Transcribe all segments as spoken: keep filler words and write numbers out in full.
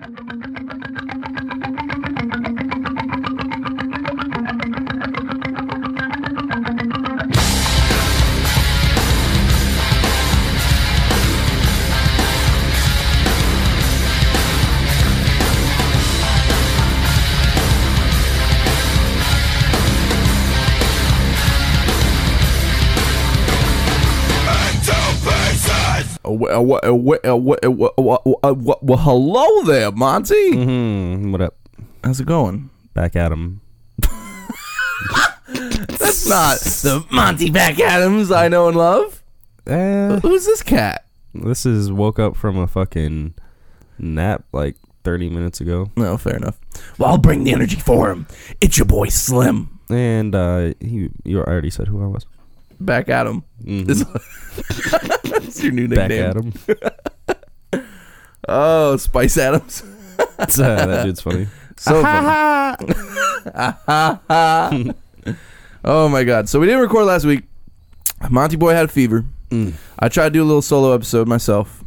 Well, hello there, Monty. Mm-hmm. What up? How's it going? Back at him. That's not the Monty Back Adams I know and love. Uh, Who's this cat? This is woke up from a fucking nap like thirty minutes ago. No, fair enough. Well, I'll bring the energy for him. It's your boy Slim. And uh, he, you already said who I was. Back at him. Mm-hmm. That's your new nickname. Back at him. Oh, Spice Adams. uh, that dude's funny. So funny. Oh my god. So we didn't record last week. Monty Boy had a fever. Mm. I tried to do a little solo episode myself.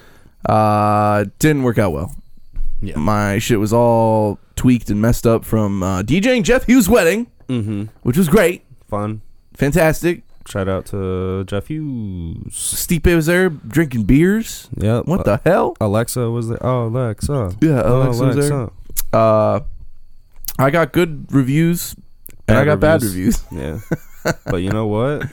Uh, didn't work out well. Yeah. My shit was all tweaked and messed up from uh, DJing Jeff Hughes' wedding, Mm-hmm. which was great. Fun. Fantastic. Shout out to Jeff Hughes. Stipe was there drinking beers. Yeah. What uh, the hell? Alexa was there. Oh, Alexa. Yeah, Alexa, oh, was there. Uh, I got good reviews, and Bad I got bad reviews. reviews. Yeah. But you know what?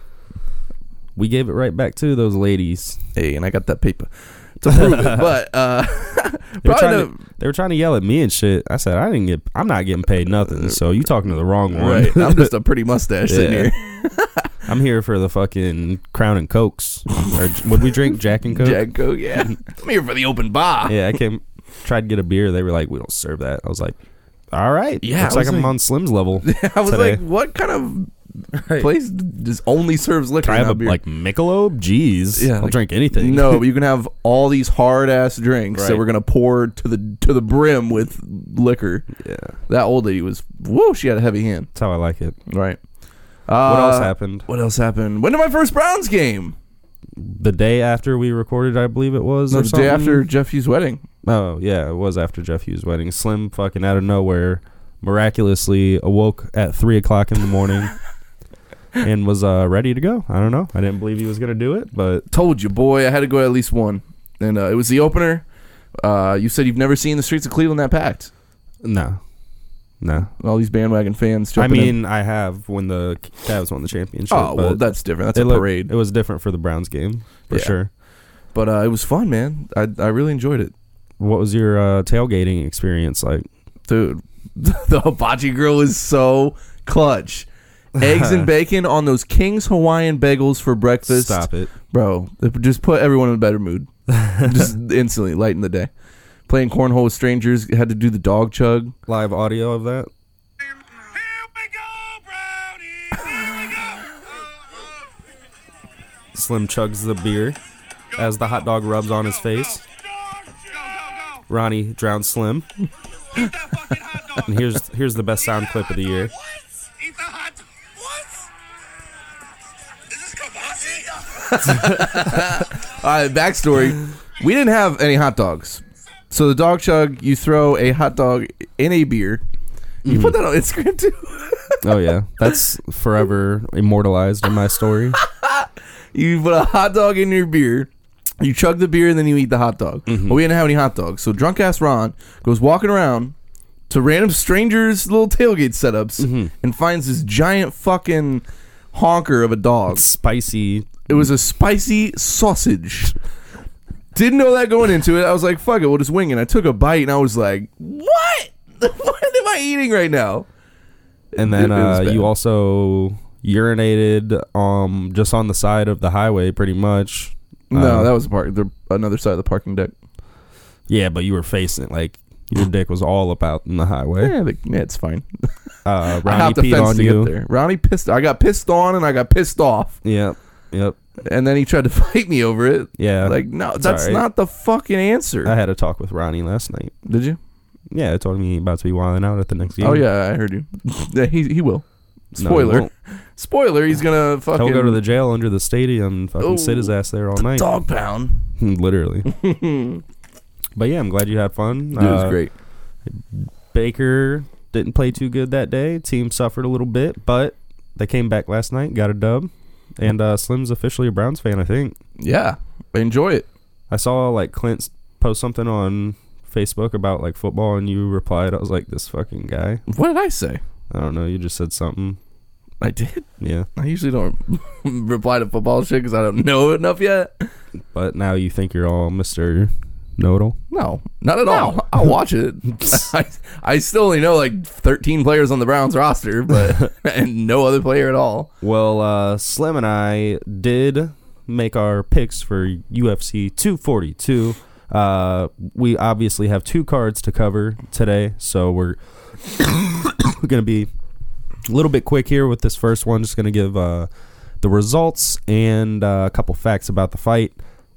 We gave it right back to those ladies. Hey, and I got that paper to prove it. But uh, They were, trying no, to, they were trying to yell at me and shit. I said, I didn't get, I'm not getting paid nothing. So you talking to the wrong one. right. I'm just a pretty mustache sitting Yeah. here. I'm here for the fucking Crown and Cokes. Or would we drink Jack and Coke? Jack and Coke, yeah. I'm here for the open bar. Yeah, I came, tried to get a beer. They were like, we don't serve that. I was like, all right. Yeah, Looks I like was I'm like- on Slim's level. I was today. like, what kind of place just only serves liquor? Can I have not a, beer? like Michelob? Jeez. Yeah, I'll like- drink anything. No, but you can have all these hard ass drinks that Right. we're gonna pour to the to the brim with liquor. Yeah. That old lady was whoa, she had a heavy hand. That's how I like it. Right. What Uh, else happened? What else happened? When did my first Browns game? The day after we recorded, I believe it was. No, or the day something? after Jeff Hughes' wedding. Oh, yeah, it was after Jeff Hughes' wedding. Slim fucking out of nowhere miraculously awoke at three o'clock in the morning and was uh, ready to go. I don't know. I didn't believe he was going to do it, but Told you, boy. I had to go at least one. And uh, it was the opener. Uh, you said you've never seen the streets of Cleveland that packed. no. No. All these bandwagon fans I jumping in. mean, I have when the Cavs won the championship. Oh, well, but that's different. That's it a looked- parade. It was different for the Browns game, for Yeah. sure. But uh, it was fun, man. I I really enjoyed it. What was your uh, tailgating experience like? Dude, the hibachi grill is so clutch. Eggs and bacon on those King's Hawaiian bagels for breakfast. Stop it. Bro, it just put everyone in a better mood. Just instantly, lighten the day. Playing cornhole with strangers, had to do the dog chug. Live audio of that? Here we go, Brownie! Here we go! Slim chugs the beer as the hot dog rubs on his face. Go, go, go! Ronnie drowns Slim. Eat that fucking hot dog! And here's here's the best sound clip of the year. What? Eat the hot dog! What? Is this kielbasa? All right, backstory. We didn't have any hot dogs. So the dog chug, you throw a hot dog in a beer. You Mm-hmm. put that on Instagram too. Oh yeah, that's forever immortalized in my story. You put a hot dog in your beer. You chug the beer and then you eat the hot dog. Mm-hmm. Well, we didn't have any hot dogs. So drunk ass Ron goes walking around to random strangers' little tailgate setups Mm-hmm. and finds this giant fucking honker of a dog. Spicy. It was a spicy sausage. Didn't know that going into it. I was like, fuck it, we'll just wing it. I took a bite and I was like, what? What am I eating right now? And then It- it was uh, bad. you also urinated um just on the side of the highway, pretty much. No, Uh, that was the park, the another side of the parking deck. yeah, but you were facing like your dick was all up out in the highway. Yeah, but, yeah it's fine. Uh, I Ronnie hopped the peed fence on to you. get there. Ronnie pissed. I got pissed on and I got pissed off. Yep, yep. And then he tried to fight me over it. Yeah, Like, no, It's that's all right. not the fucking answer. I had a talk with Ronnie last night. Did you? Yeah, I told him he about to be wilding out at the next game. Oh, yeah, I heard you. Yeah, he he will. No, he Spoiler. won't. Spoiler, he's going to fucking... He'll go to the jail under the stadium and fucking Oh, sit his ass there all night. dog pound. Literally. But yeah, I'm glad you had fun. Dude, it was Uh, great. Baker didn't play too good that day. Team suffered a little bit, but they came back last night, got a dub. And uh, Slim's officially a Browns fan, I think. Yeah, enjoy it. I saw like Clint post something on Facebook about like football, and you replied. I was like, this fucking guy. What did I say? I don't know. You just said something. I did. Yeah. I usually don't reply to football shit because I don't know enough yet. But now you think you're all Mister Know-it-all? No, not at all. I'll watch it. I, I still only know like thirteen players on the Browns roster, but and no other player at all. Well, uh, Slim and I did make our picks for U F C two forty-two. Uh, we obviously have two cards to cover today, so we're going to be a little bit quick here with this first one. Just going to give uh, the results and uh, a couple facts about the fight.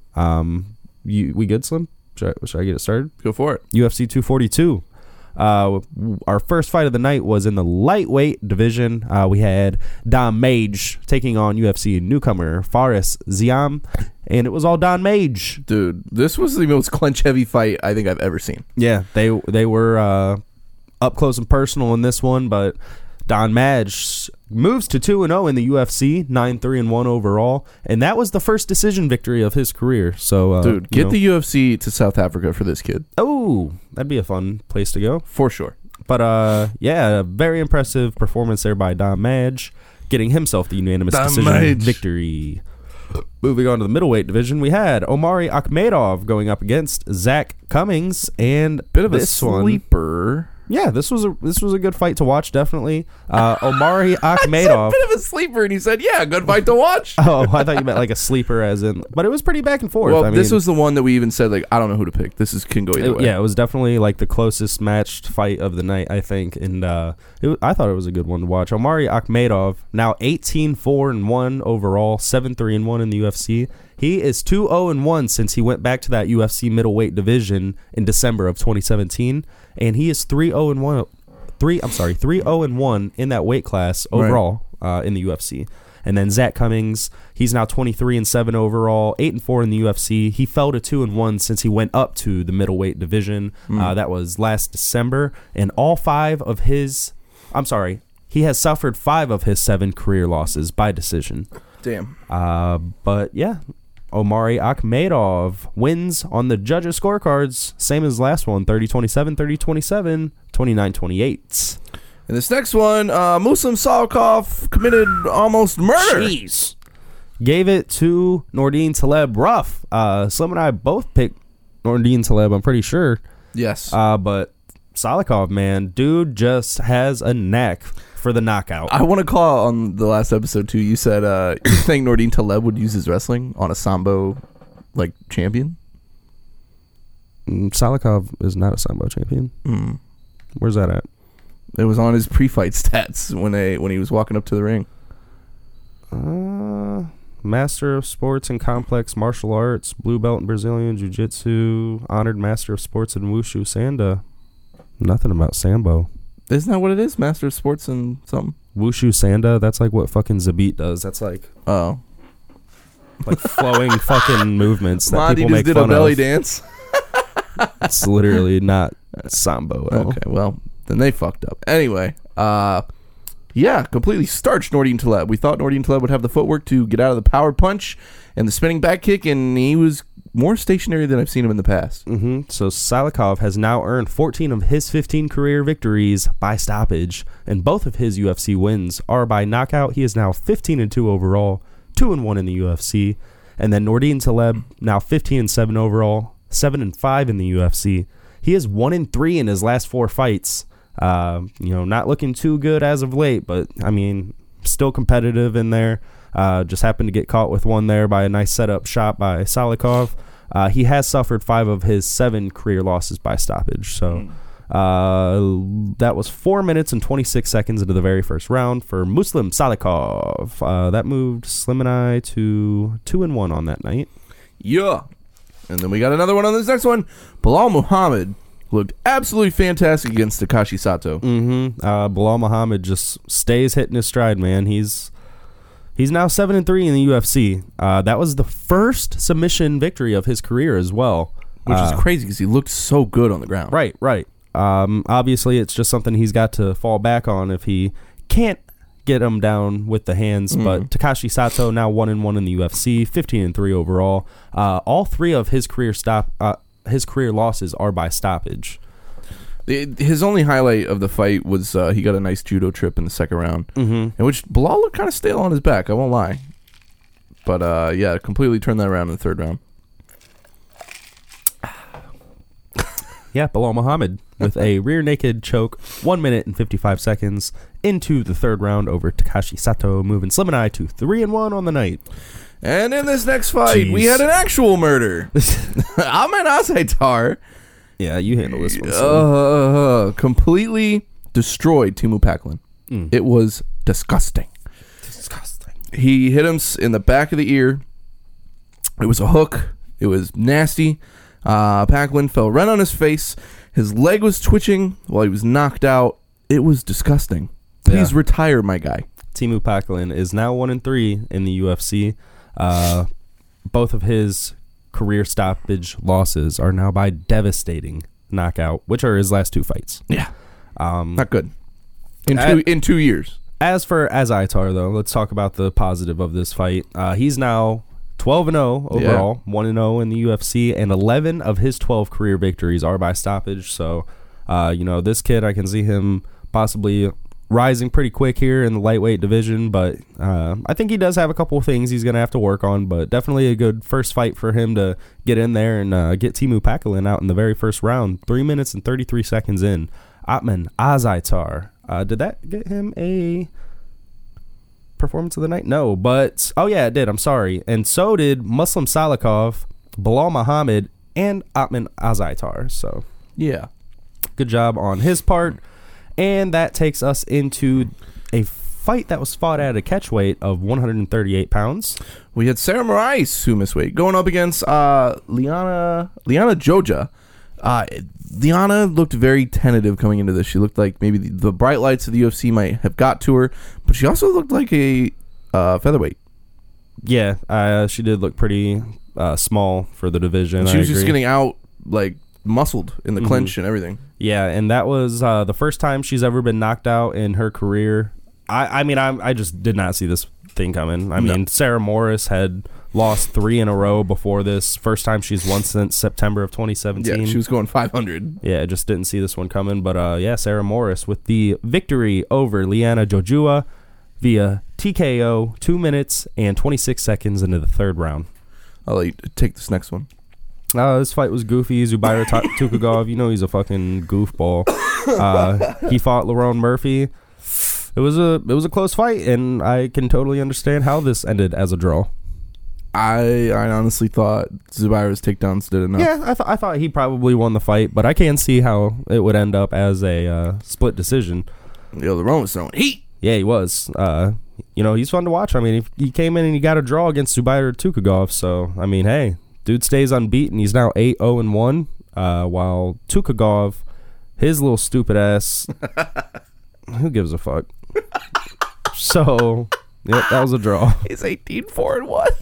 Um, you, we good, Slim? Should I, should I get it started? Go for it. U F C two forty-two. Uh, our first fight of the night was in the lightweight division. Uh, we had Don Mage taking on U F C newcomer Fares Ziam, and it was all Don Mage. Dude, this was the most clinch-heavy fight I think I've ever seen. Yeah, they they were uh, up close and personal in this one, but Don Mage moves to two and oh in the U F C, nine three and one overall, and that was the first decision victory of his career. So, uh, Dude, get you know. the U F C to South Africa for this kid. Oh, that'd be a fun place to go. For sure. But, uh, yeah, a very impressive performance there by Don Mage, getting himself the unanimous Don decision Mage. victory. Moving on to the middleweight division, we had Omari Akhmedov going up against Zach Cummings, and Bit of this a one, sleeper. yeah, this was a this was a good fight to watch, definitely. Uh, Omari I said Akhmedov. bit of a sleeper, and he said, yeah, good fight to watch. Oh, I thought you meant like a sleeper, as in, but it was pretty back and forth. Well, I mean, this was the one that we even said, like, I don't know who to pick. This is can go either It- way. yeah, it was definitely like the closest matched fight of the night, I think, and uh, it, wa- I thought it was a good one to watch. Omari Akhmedov now eighteen four and one overall, seven three and one in the U F C. He is two oh and one since he went back to that U F C middleweight division in December of twenty seventeen, and he is three oh and one. Three, I'm sorry, three oh and one in that weight class overall uh, in the U F C. And then Zach Cummings, he's now twenty-three and seven overall, eight and four in the U F C. He fell to two and one since he went up to the middleweight division. Mm. Uh, that was last December, and all five of his, I'm sorry, he has suffered five of his seven career losses by decision. Damn. Uh, but yeah, Omari Akhmedov wins on the judges' scorecards, same as last one, thirty twenty-seven, thirty twenty-seven, twenty-nine twenty-eight. And this next one, uh, Muslim Salkov committed almost murder. Jeez. Gave it to Nordine Taleb rough. Uh, Slim and I both picked Nordine Taleb, I'm pretty sure. Yes. Uh, but Salikov, man, dude just has a knack for the knockout. I want to call on the last episode, too. You said uh, you think Nordine Taleb would use his wrestling on a Sambo, like, champion? Mm, Salikov is not a Sambo champion. Mm. Where's that at? It was on his pre-fight stats when they when he was walking up to the ring. Uh, Master of Sports and Complex Martial Arts, Blue Belt in Brazilian Jiu-Jitsu, Honored Master of Sports in Wushu Sanda. Nothing about Sambo. Isn't that what it is? Master of Sports and something? Wushu Sanda, that's like what fucking Zabit does. That's like Oh. like flowing fucking movements that Mondi people just make did fun a belly of. dance. It's literally not Sambo at all. Okay, well, then they fucked up. Anyway, uh, yeah, completely starched Nordine Taleb. We thought Nordine Taleb would have the footwork to get out of the power punch and the spinning back kick, and he was more stationary than I've seen him in the past. Mm-hmm. So Salikov has now earned fourteen of his fifteen career victories by stoppage, and both of his U F C wins are by knockout. He is now fifteen and two overall, two and one in the U F C, and then Nordine Taleb now fifteen and seven overall, seven and five in the U F C. He is one and three in his last four fights. Uh, you know, not looking too good as of late, but I mean, still competitive in there. Uh, just happened to get caught with one there by a nice setup shot by Salikov. Uh, he has suffered five of his seven career losses by stoppage. So uh, that was four minutes and twenty-six seconds into the very first round for Muslim Salikov. Uh, that moved Slim and I to two and one on that night. Yeah. And then we got another one on this next one. Bilal Muhammad looked absolutely fantastic against Takashi Sato. Mm-hmm. Uh, Bilal Muhammad just stays hitting his stride, man. He's he's now seven and three in the U F C. Uh, that was the first submission victory of his career as well. Which Uh, is crazy because he looked so good on the ground. Right, right. Um, obviously, it's just something he's got to fall back on if he can't get him down with the hands. Mm. But Takashi Sato now one and one in the U F C, fifteen and three overall. Uh, all three of his career stop, uh, his career losses are by stoppage. The- His only highlight of the fight was uh, he got a nice judo trip in the second round, Mm-hmm. in which Bilal looked kind of stale on his back. I won't lie. But uh, yeah, completely turned that around in the third round. Yeah, Bilal Muhammad with a rear naked choke, one minute and fifty-five seconds into the third round over Takashi Sato, moving Slim and I to three and one on the night. And in this next fight, we Jeez. had an actual murder. Ahmed Azaitar Yeah, you handle this one. Slim. uh, completely destroyed Timu Paklin. Mm. It was disgusting. Disgusting. He hit him s- in the back of the ear. It was a hook. It was nasty. Uh, Paklin fell right on his face. His leg was twitching while he was knocked out. It was disgusting. Please Yeah. retire, my guy. Timu Paklin is now one and three in the U F C. Uh, both of his career stoppage losses are now by devastating knockout, which are his last two fights. Yeah, Um, not good. In I- two in two years. as for Azaitar, though, let's talk about the positive of this fight. Uh, he's now twelve and oh overall, one and oh in the U F C, and eleven of his twelve career victories are by stoppage. So, uh, you know, this kid, I can see him possibly rising pretty quick here in the lightweight division, but uh, I think he does have a couple of things he's going to have to work on, but definitely a good first fight for him to get in there and uh, get Timu Paklin out in the very first round, three minutes and thirty-three seconds in. Ahmed Azaitar, uh, did that get him a performance of the night? No, but oh yeah, it did. I'm sorry. And so did Muslim Salikov, Bilal Muhammad, and Ahmed Azaitar. So Yeah. good job on his part. And that takes us into a fight that was fought at a catch weight of one hundred thirty-eight pounds. We had Sarah Morais, who missed weight, going up against uh, Liana Liana Joja. Uh, Liana looked very tentative coming into this. She looked like maybe the, the bright lights of the U F C might have got to her, but she also looked like a uh, featherweight. Yeah, uh, she did look pretty uh, small for the division. And she I was just agree. getting out, like, muscled in the Mhm. clinch and everything. Yeah, and that was uh, the first time she's ever been knocked out in her career. I, I mean, I, I just did not see this thing coming. I No. mean, Sarah Morris had lost three in a row before this. First time she's won since September of twenty seventeen. Yeah, she was going five hundred. Yeah, I just didn't see this one coming. But uh, yeah, Sarah Morris with the victory over Liana Jojua via T K O, two minutes and twenty-six seconds into the third round. I'll let you take this next one. Uh, this fight was goofy. Zubair Ta- Tukagov, you know he's a fucking goofball. Uh, he fought Lerone Murphy. It was a it was a close fight, and I can totally understand how this ended as a draw. I I honestly thought Zubaira's takedowns did enough. Yeah, I, th- I thought he probably won the fight, but I can see how it would end up as a uh, split decision. Yo, the Rome was throwing heat. Yeah, he was. Uh, you know, he's fun to watch. I mean, he, he came in and he got a draw against Zubair Tukagov, so, I mean, hey, dude stays unbeaten. He's now eight oh and one, uh, while Tukagov, his little stupid ass, who gives a fuck? So, yep, that was a draw. He's eighteen four and one.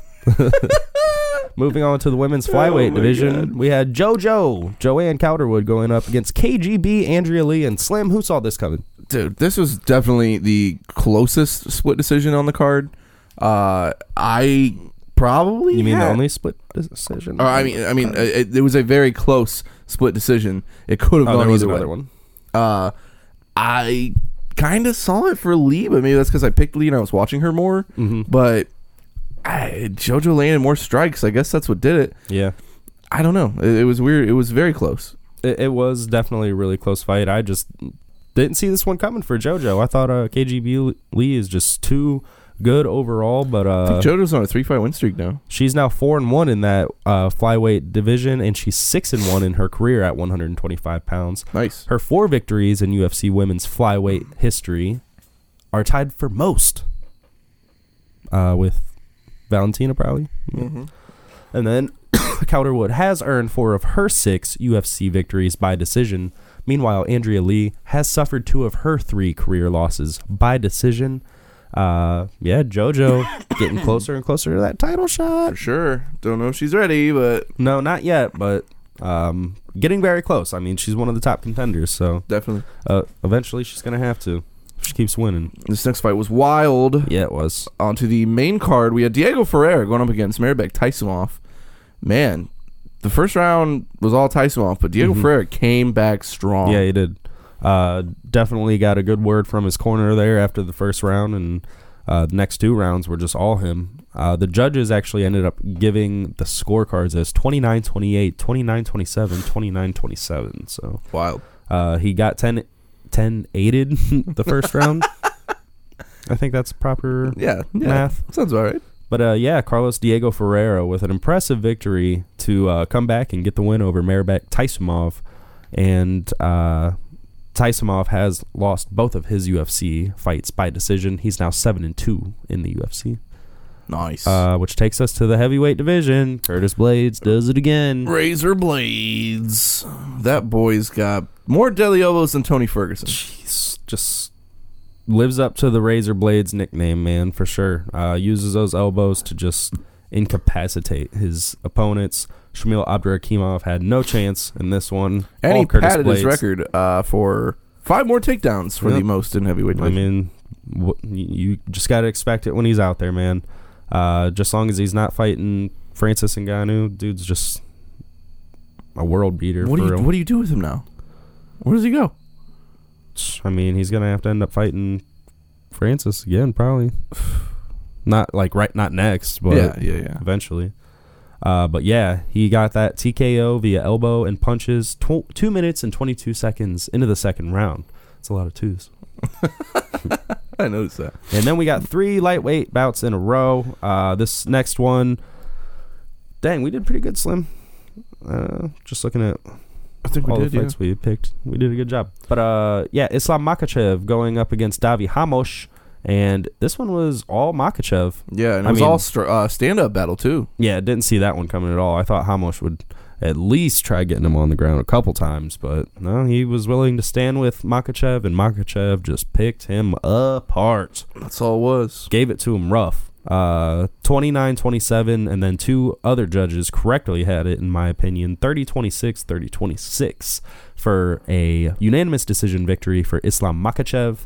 Moving on to the women's Oh flyweight my division, God. we had JoJo, Joanne Calderwood going up against K G B, Andrea Lee, and Slim. Who saw this coming? Dude, this was definitely the closest split decision on the card. Uh, I probably You mean the had- only split decision? Or, I mean, I mean, uh, it, it was a very close split decision. It could have oh, gone there was either another way. one. Uh, I kind of saw it for Lee, but maybe that's because I picked Lee and I was watching her more. Mm-hmm. But I, JoJo landed more strikes. I guess that's what did it. Yeah. I don't know. It, it was weird. It was very close. It, it was definitely a really close fight. I just didn't see this one coming for JoJo. I thought uh, K G B Lee is just too good overall, but I uh, think JoJo's on a three fight win streak now. she's now four and one in that uh, flyweight division, and she's six and one in her career at one hundred twenty-five pounds. Nice. Her four victories in U F C women's flyweight history are tied for most, uh, with Valentina probably. Mm-hmm. And then Calderwood has earned four of her six U F C victories by decision. Meanwhile, Andrea Lee has suffered two of her three career losses by decision. Uh, yeah, JoJo getting closer and closer to that title shot. For sure. Don't know if she's ready, but No, not yet, but Um, getting very close. I mean, she's one of the top contenders, so Definitely. uh, eventually she's gonna have to. If she keeps winning. This next fight was wild. Yeah, it was. Onto the main card, we had Diego Ferreira going up against Mairbek Taisumov. Man, the first round was all Taisumov, but Diego Mhm. Ferreira came back strong. Yeah, he did. Uh, definitely got a good word from his corner there after the first round, and uh, the next two rounds were just all him. Uh, the judges actually ended up giving the scorecards as twenty-nine twenty-eight, twenty-nine twenty-seven, twenty-nine twenty-seven. So Wild. uh, he got ten, ten aided the first round. I think that's proper Yeah, yeah. math. Sounds all right. But uh, yeah, Carlos Diego Ferreira with an impressive victory to uh, come back and get the win over Mairbek Taisumov. And uh, Taisumov has lost both of his U F C fights by decision. He's now seven and two in the U F C, Nice. uh, which takes us to the heavyweight division. Curtis Blades does it again. Razor Blades. That boy's got more deadly elbows than Tony Ferguson. Jeez, just lives up to the Razor Blades nickname, man, for sure. Uh, uses those elbows to just incapacitate his opponents. Shamil Abdurakhimov had no chance in this one. And All he Curtis padded his Blades. record uh, for five more takedowns for Yep. the most in heavyweight I division. mean, wh- you you just got to expect it when he's out there, man. Uh, just long as he's not fighting Francis Ngannou, dude's just a world beater. what do for you real. What do you do with him now? Where does he go? I mean, he's gonna have to end up fighting Francis again, probably. Not like right, not next, but yeah, yeah, yeah. eventually. Uh, but yeah, he got that T K O via elbow and punches. Tw- two minutes and twenty-two seconds into the second round. It's a lot of twos. I noticed that. And then we got three lightweight bouts in a row. Uh, this next one, dang, we did pretty good, Slim. Uh, just looking at I think we all did, the fights we picked, we did a good job. But uh, yeah, Islam Makhachev going up against Davi Hamosh, and this one was all Makhachev. yeah. Yeah, and it I was mean- all str- uh, stand-up battle, too. Yeah, didn't see that one coming at all. I thought Hamosh would at least try getting him on the ground a couple times, but no, he was willing to stand with Makhachev, and Makhachev just picked him apart. That's all it was. Gave it to him rough. Uh, twenty-nine twenty-seven, and then two other judges correctly had it, in my opinion, thirty twenty-six, thirty twenty-six for a unanimous decision victory for Islam Makhachev.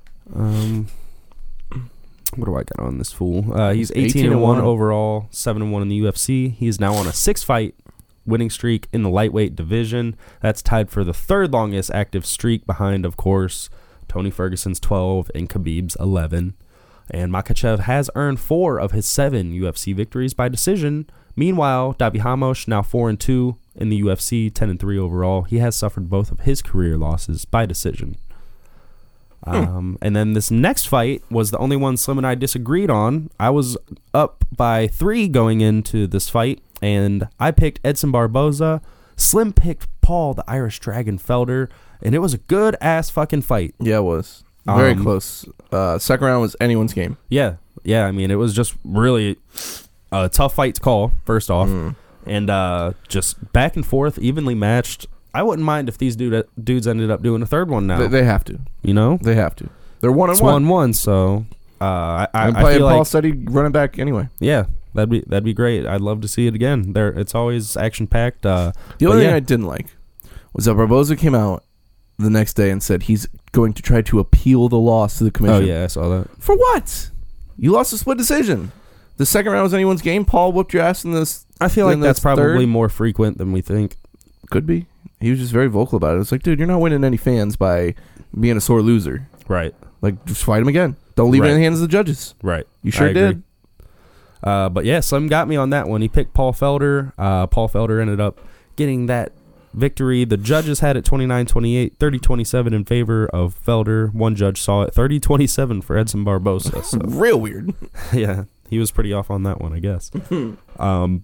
Um, what do I got on this fool? Uh, he's eighteen and one overall, seven and one in the U F C. He's now on a six-fight winning streak in the lightweight division. That's tied for the third longest active streak behind, of course, Tony Ferguson's twelve and Khabib's eleven. And Makhachev has earned four of his seven U F C victories by decision. Meanwhile, Davi Hamosh, now four and two in the U F C, ten and three overall. He has suffered both of his career losses by decision. Hmm. Um, and then this next fight was the only one Slim and I disagreed on. I was up by three going into this fight, and I picked Edson Barboza. Slim picked Paul, the Irish Dragon Felder, and it was a good ass fucking fight. Yeah, it was. Very Um, close. Uh, second round was anyone's game. Yeah, yeah. I mean, it was just really a tough fight to call, first off, Mm. and uh, just back and forth, evenly matched. I wouldn't mind if these dude, dudes ended up doing a third one now. They, they have to. you know, They have to. They're one it's and one. one one. So uh, I, I, And I playing feel Paul like Steady running back anyway. yeah, that'd be that'd be great. I'd love to see it again. There, it's always action packed. Uh, The But only thing yeah. I didn't like was that Barboza came out the next day and said he's going to try to appeal the loss to the commission. oh yeah, I saw that. For what? You lost a split decision. The second round was anyone's game. Paul whooped your ass in this. I feel like in that's this probably third. more frequent than we think. Could be. He was just very vocal about it. It's like, dude, you're not winning any fans by being a sore loser. Right, Like, just fight him again. Don't leave it in Right. the hands of the judges. right. You sure I agree. did. Uh, but yeah, Slim got me on that one. He picked Paul Felder. Uh, Paul Felder ended up getting that victory. The judges had it twenty-nine twenty-eight, thirty twenty-seven in favor of Felder. One judge saw it thirty twenty-seven for Edson Barboza. So Real weird. yeah, he was pretty off on that one, I guess. um,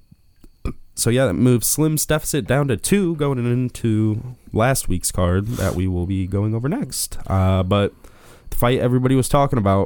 so yeah, that moves Slim's deficit down to two going into last week's card that we will be going over next. Uh, but the fight everybody was talking about,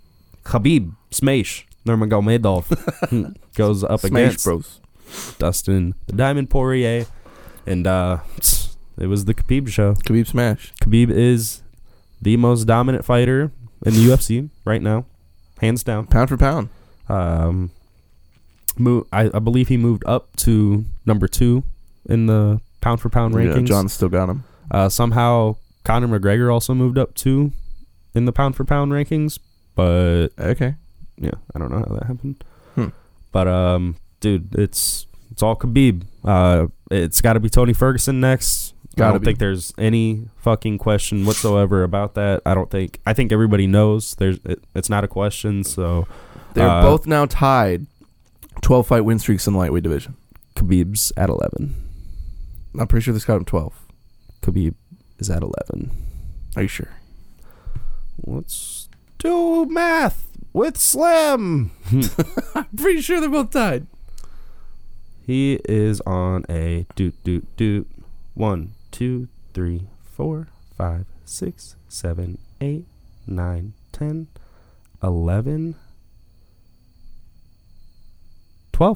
Khabib Smash Nurmagomedov goes up Smash against Bros. Dustin the Diamond Poirier, and uh, it was the Khabib show. Khabib Smash. Khabib is the most dominant fighter in the U F C right now, hands down. Pound for pound. Um, move, I, I believe he moved up to number two in the pound for pound rankings. Yeah, John still got him. Uh, somehow Conor McGregor also moved up too in the pound for pound rankings, but Okay. yeah, I don't know how that happened. Hmm. But um, dude, it's it's all Khabib. Uh, it's got to be Tony Ferguson next. Gotta I don't be. think there's any fucking question whatsoever about that. I don't think. I think everybody knows. There's. It, it's not a question. So They're uh, both now tied. twelve fight win streaks in the lightweight division. Khabib's at eleven. I'm pretty sure this got him twelve. Khabib is at eleven. Are you sure? Let's do math with Slim. I'm pretty sure they're both tied. He is on a doot doot doot. One, two, three, four, five, six, seven, eight, nine, ten, eleven, twelve.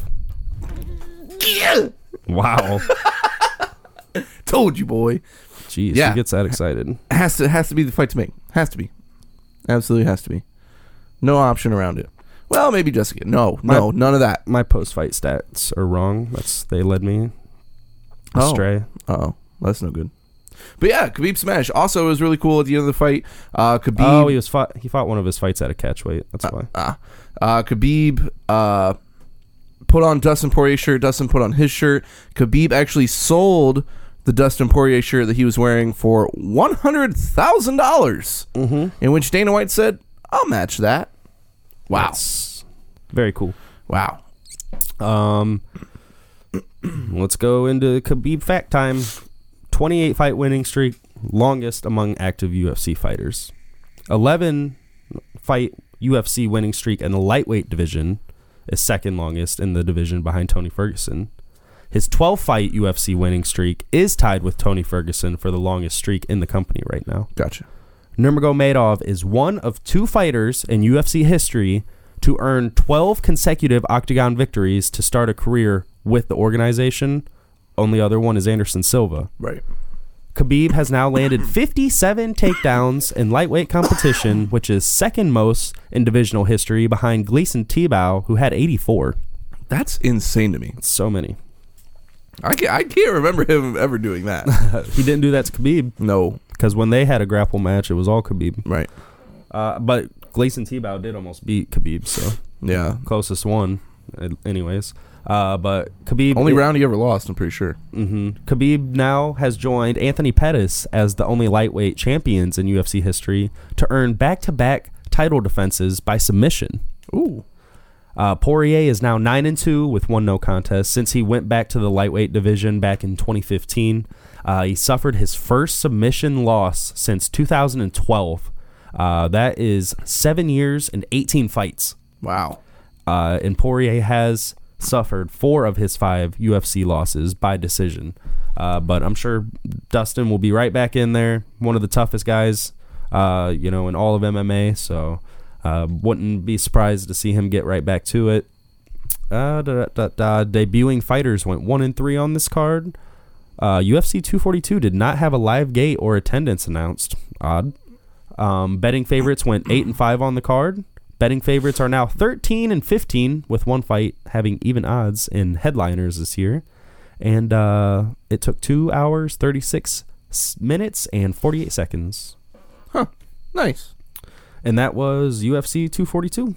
Yeah. Wow. Told you, boy. Jeez, Yeah. he gets that excited. Has to has to be the fight to make. Has to be. Absolutely has to be. No option around it. Well, maybe Jessica. No, no, none of that. My post-fight stats are wrong. That's they led me Oh. astray. Oh, that's no good. But yeah, Khabib smash. Also, it was really cool at the end of the fight. Uh, Khabib. Oh, he was fought. He fought one of his fights at a catch weight. That's why. Uh, uh, Khabib uh, put on Dustin Poirier's shirt. Dustin put on his shirt. Khabib actually sold the Dustin Poirier shirt that he was wearing for one hundred thousand dollars, Mm-hmm. in which Dana White said, "I'll match that." Wow. That's very cool. Wow. Um, let's go into Khabib fact time. twenty-eight fight winning streak, longest among active U F C fighters. eleven fight U F C winning streak in the lightweight division is second longest in the division behind Tony Ferguson. His twelve fight U F C winning streak is tied with Tony Ferguson for the longest streak in the company right now. Gotcha. Nurmagomedov is one of two fighters in U F C history to earn twelve consecutive octagon victories to start a career with the organization. Only other one is Anderson Silva. Right. Khabib has now landed fifty-seven takedowns in lightweight competition, which is second most in divisional history behind Gleison Tibau, who had eighty-four. That's insane to me. So many. I can't, I can't remember him ever doing that. He didn't do that to Khabib No. because when they had a grapple match, it was all Khabib. Right. Uh, but Gleison Tibau did almost beat Khabib, so Yeah. closest one, uh, anyways. Uh, but Khabib Only it- round he ever lost, I'm pretty sure. Mm-hmm. Khabib now has joined Anthony Pettis as the only lightweight champions in U F C history to earn back-to-back title defenses by submission. Ooh. Uh, Poirier is now nine and two with one no contest since he went back to the lightweight division back in twenty fifteen. Uh, he suffered his first submission loss since two thousand twelve. Uh, that is seven years and eighteen fights. Wow. Uh, and Poirier has suffered four of his five U F C losses by decision. Uh, but I'm sure Dustin will be right back in there. One of the toughest guys, uh, you know, in all of M M A. So uh, wouldn't be surprised to see him get right back to it. Uh, da, da, da, da. Debuting fighters went one and three on this card. Uh, U F C two forty-two did not have a live gate or attendance announced. Odd. Um, betting favorites went eight and five on the card. Betting favorites are now thirteen and fifteen, with one fight having even odds in headliners this year. And uh, it took two hours, thirty-six minutes, and forty-eight seconds. Huh. Nice. And that was U F C two forty-two.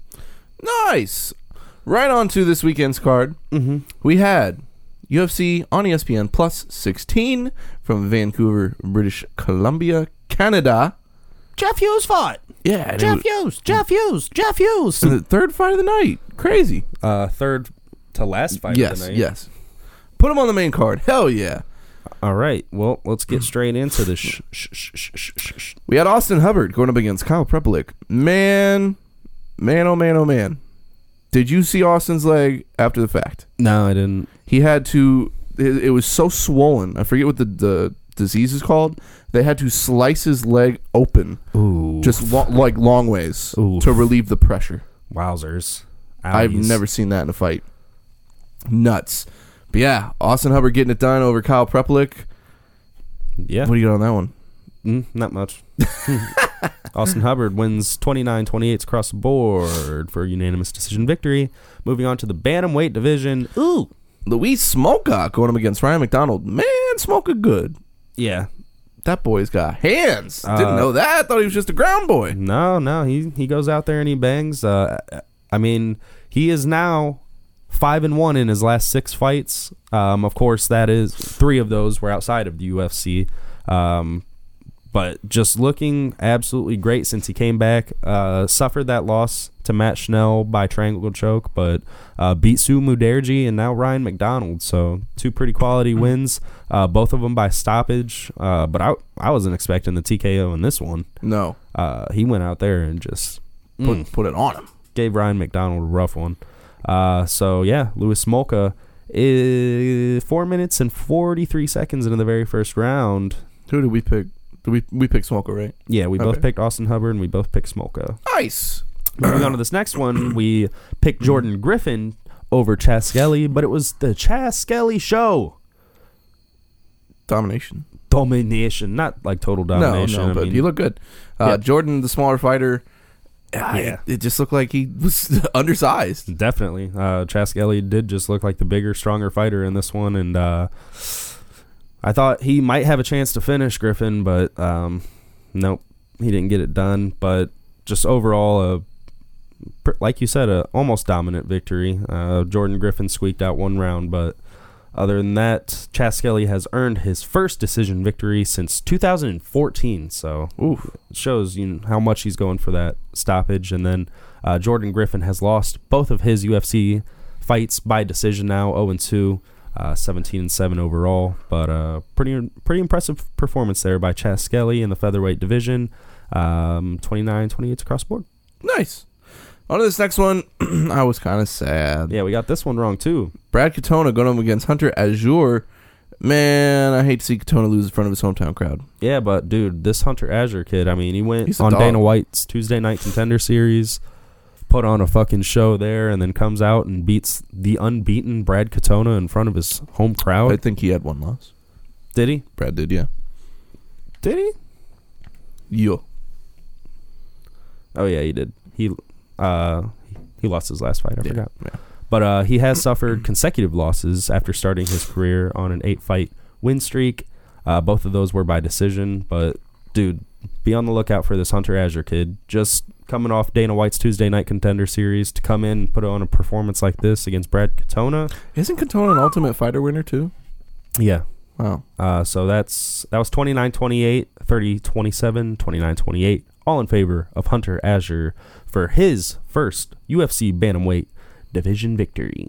Nice. Right on to this weekend's card. Mm-hmm. We had U F C on E S P N Plus sixteen from Vancouver, British Columbia, Canada. Jeff Hughes fought. Yeah. and it Jeff was- Hughes. Jeff Hughes. Jeff Hughes. the third fight of the night. Crazy. Uh, third to last fight yes, of the night. yes. Put him on the main card. Hell yeah. All right. Well, let's get straight into this. Sh- sh- sh- sh- sh- sh- sh- We had Austin Hubbard going up against Kyle Prepelic. Man, man, oh man, oh man. Did you see Austin's leg after the fact? No, I didn't. He had to, it, it was so swollen. I forget what the, the disease is called. They had to slice his leg open Ooh. just lo- like long ways Oof. to relieve the pressure. Wowzers. I've Outies. never seen that in a fight. Nuts. But yeah, Austin Hubbard getting it done over Kyle Prepelic. Yeah. What do you got on that one? Mm, not much. Austin Hubbard wins twenty-nine twenty-eight across the board for a unanimous decision victory. Moving on to the bantamweight division. Ooh. Luis Smolka going up against Ryan McDonald. Man, Smolka good. Yeah. That boy's got hands. Didn't Uh, know that. Thought he was just a ground boy. No, no, he he goes out there and he bangs. Uh, I mean, he is now five and one in his last six fights. Um, of course, that is three of those were outside of the U F C. Um, but just looking absolutely great since he came back. Uh, suffered that loss to Matt Schnell by triangle choke, but uh, beat Sue Mudaerji and now Ryan McDonald. So two pretty quality wins, uh, both of them by stoppage. Uh, but I I wasn't expecting the T K O in this one. No. Uh, he went out there and just Put, mm, put it on him. gave Ryan McDonald a rough one. Uh, so yeah, Luis Smolka is four minutes and forty-three seconds into the very first round. Who did we pick? Did we we picked Smolka, right? Yeah, we both Okay. picked Austin Hubbard and we both picked Smolka. Nice. Moving on to this next one, we picked Jordan Griffin over Chas Skelly, but it was the Chas Skelly show. Domination. Domination, not like total domination. No, no, I but mean, he looked good. Uh, yeah. Jordan, the smaller fighter, yeah, Yeah. it, it just looked like he was undersized. Definitely. Uh, Chas Skelly did just look like the bigger, stronger fighter in this one, and uh, I thought he might have a chance to finish Griffin, but um, nope, he didn't get it done. But just overall, a pr- like you said, a almost dominant victory. Uh, Jordan Griffin squeaked out one round, but other than that, Chas Skelly has earned his first decision victory since two thousand fourteen. So Oof. it shows you know, how much he's going for that stoppage. And then uh, Jordan Griffin has lost both of his U F C fights by decision now, oh and two, uh, seventeen and seven overall. But uh, pretty pretty impressive performance there by Chas Skelly in the featherweight division. Um, twenty-nine twenty-eight across the board. Nice. On to this next one. I was kind of sad. Yeah, we got this one wrong too. Brad Katona going up against Hunter Azure. Man, I hate to see Katona lose in front of his hometown crowd. Yeah, but dude, this Hunter Azure kid, I mean, he went He's a on dog. Dana White's Tuesday Night Contender Series, put on a fucking show there, and then comes out and beats the unbeaten Brad Katona in front of his home crowd. I think he had one loss. Did he? Brad did, yeah. Did he? Yo. Oh yeah, he did. He uh he lost his last fight. I Yeah, forgot. yeah. But uh, he has suffered consecutive losses after starting his career on an eight-fight win streak. Uh, both of those were by decision. But dude, be on the lookout for this Hunter Azure kid. Just coming off Dana White's Tuesday Night Contender Series to come in and put on a performance like this against Brad Katona. Isn't Katona an Ultimate Fighter winner, too? Yeah. Wow. Uh, so that's that was twenty-nine twenty-eight, thirty twenty-seven, twenty-nine twenty-eight, all in favor of Hunter Azure for his first U F C bantamweight division victory.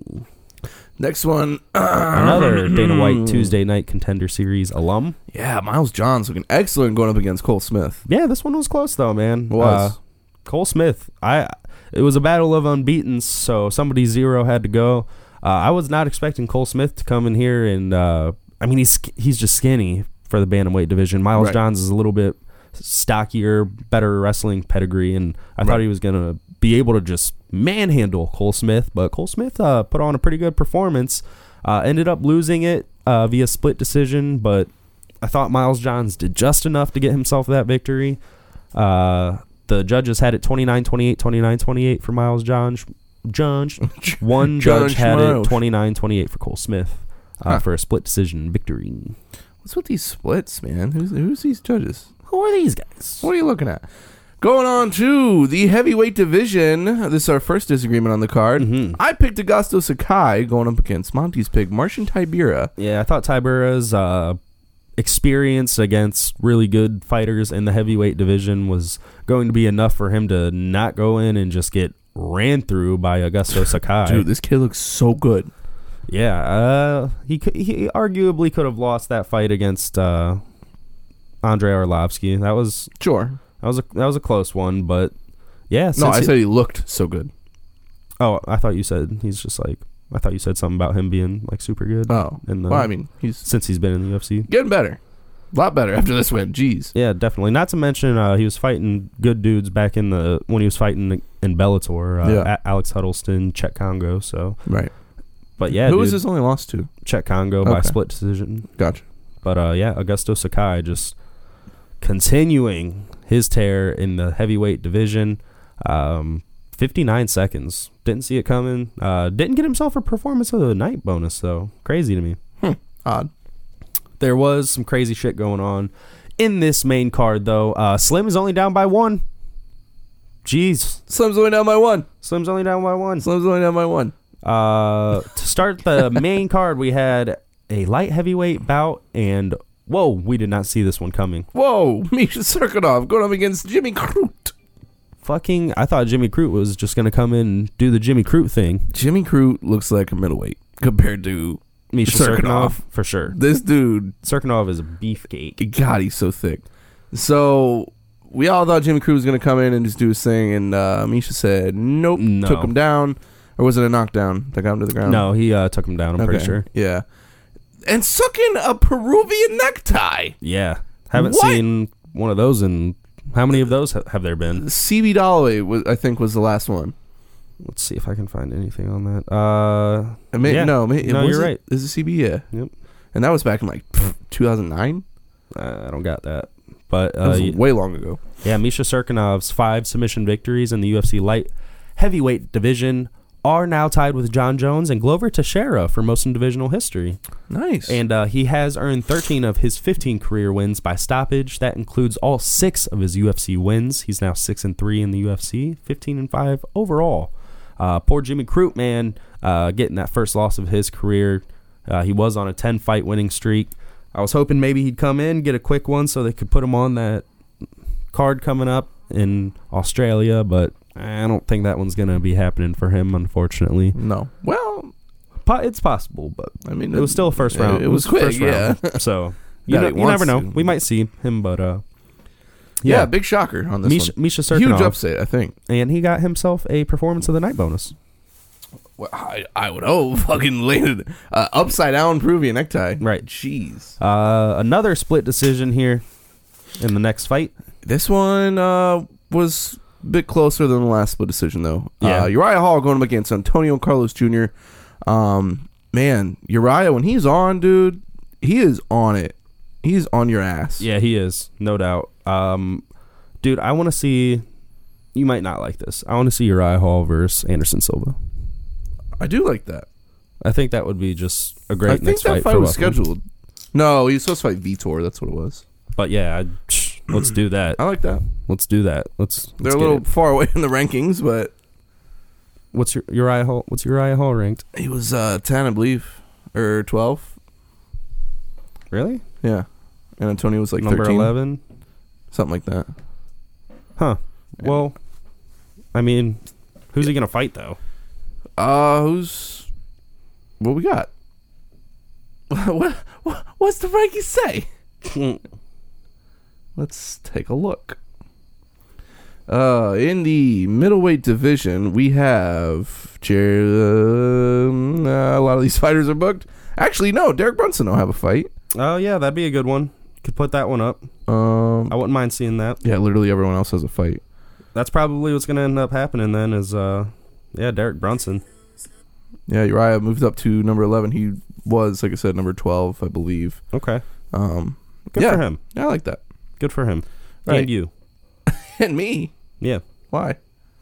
Next one. Another Dana White Tuesday Night Contender Series alum. Yeah, Miles Johns looking excellent going up against Cole Smith. Yeah, this one was close though, man. It was. Uh, Cole Smith. I. It was a battle of unbeatens, so somebody zero had to go. Uh, I was not expecting Cole Smith to come in here and. Uh, I mean, he's he's just skinny for the bantamweight division. Miles Right. Johns is a little bit stockier, better wrestling pedigree, and I Right. thought he was gonna be able to just manhandle Cole Smith, but Cole Smith uh, put on a pretty good performance. Uh, ended up losing it uh, via split decision, but I thought Miles Johns did just enough to get himself that victory. Uh, the judges had it twenty-nine twenty-eight, twenty-nine twenty-eight for Miles Johns. Johns. One John judge had Schmiles. it twenty-nine twenty-eight for Cole Smith uh, Huh. for a split decision victory. What's with these splits, man? Who's who's these judges? Who are these guys? What are you looking at? Going on to the heavyweight division. This is our first disagreement on the card. Mhm. I picked Augusto Sakai going up against Monty's pick, Marcin Tybura. Yeah, I thought Tybura's uh, experience against really good fighters in the heavyweight division was going to be enough for him to not go in and just get ran through by Augusto Sakai. Dude, this kid looks so good. Yeah, uh, he could, he arguably could have lost that fight against uh, Andrei Arlovsky. That was Sure. that was a that was a close one, but yeah. No, since I he- said he looked so good. Oh, I thought you said he's just like. I thought you said something about him being like super good. Oh. in the, Well, I mean, he's since he's been in the U F C. getting better. A lot better after this win. Jeez. Yeah, definitely. Not to mention, uh, he was fighting good dudes back in the when he was fighting in Bellator. Uh, Yeah. A- Alex Huddleston, Chet Congo. So, Right. but yeah, Who dude, was his only loss to? Chet Congo by Okay. split decision. Gotcha. But uh, yeah, Augusto Sakai just continuing his tear in the heavyweight division. Um, fifty-nine seconds. Didn't see it coming. Uh, didn't get himself a performance of the night bonus, though. Crazy to me. Hmm. Odd. There was some crazy shit going on in this main card, though. Uh, Slim is only down by one. Jeez. Slim's only down by one. Slim's only down by one. Slim's only down by one. Uh, to start the main card, we had a light heavyweight bout, and whoa, we did not see this one coming. Whoa, Misha Serkinov going up against Jimmy Crute. Fucking, I thought Jimmy Crute was just going to come in and do the Jimmy Crute thing. Jimmy Crute looks like a middleweight compared to Misha Serkinov. Serkinov, for sure. This dude, Serkinov is a beefcake. God, he's so thick. So we all thought Jimmy Crute was going to come in and just do his thing, and uh, Misha said nope, No. took him down. Or was it a knockdown that got him to the ground? No, he uh, took him down, I'm pretty sure. Yeah. And sucking a Peruvian necktie. Yeah. Haven't What? seen one of those in... How many of those ha- have there been? C B Dalloway, was, I think, was the last one. Let's see if I can find anything on that. Uh, I mean, yeah. No, may, No, was you're it- right. Is it C B? Yeah. Yep. And that was back in like two thousand nine. Uh, I don't got that. But That uh, was y- way long ago. yeah, Misha Serkinov's five submission victories in the U F C light heavyweight division are now tied with John Jones and Glover Teixeira for most in divisional history. Nice. And uh, he has earned thirteen of his fifteen career wins by stoppage. That includes all six of his U F C wins. He's now six and three in the U F C, fifteen and five overall. Uh, poor Jimmy Crute, man, uh, getting that first loss of his career. Uh, he was on a ten fight winning streak. I was hoping maybe he'd come in, get a quick one so they could put him on that card coming up in Australia, but I don't think that one's going to be happening for him, unfortunately. no. Well, Po- It's possible, but I mean, it was still a first round. It, was quick, first yeah. round. So you, Yeah, know, he you never wants know. to. We might see him, but uh, yeah. yeah, big shocker on this Misha, one. Misha Huge Serkinov, upset, I think. and he got himself a performance of the night bonus. Well, I, I would hope. Fucking landed uh, upside down Peruvian necktie. Right. Jeez. Uh, another split decision here in the next fight. This one uh, was a bit closer than the last split decision, though. Yeah. Uh, Uriah Hall going up against Antonio Carlos Junior Um, man, Uriah, when he's on, dude, he is on it. He's on your ass. Yeah, he is, no doubt. Um, dude, I want to see. You might not like this. I want to see Uriah Hall versus Anderson Silva. I do like that. I think that would be just a great I think next that fight, fight for was Buffalo. scheduled. No, he was supposed to fight Vitor. That's what it was. But yeah, I, let's do that. I like that. Let's do that. Let's. let's They're a get little it. far away in the rankings, but What's your Uriah Hall? What's Uriah Hall ranked? he was uh, ten, I believe, or twelve. Really? Yeah, and Antonio was like Number thirteen, eleven. something like that. Huh. Well, I mean, who's he gonna fight though? Uh, who's what we got? what, what what's the rankings say? Let's take a look. Uh, in the middleweight division, we have Jer- um, uh, a lot of these fighters are booked. Actually, no, Derek Brunson will have a fight. Oh yeah, that'd be a good one. Could put that one up. Um, I wouldn't mind seeing that. yeah, literally everyone else has a fight. That's probably what's gonna end up happening then. Is uh, yeah, Derek Brunson. Yeah, Uriah moved up to number eleven. He was, like I said, number twelve, I believe. Okay. Um, Good yeah, for him. I like that. Good for him. Right. And you. And me. Yeah. Why?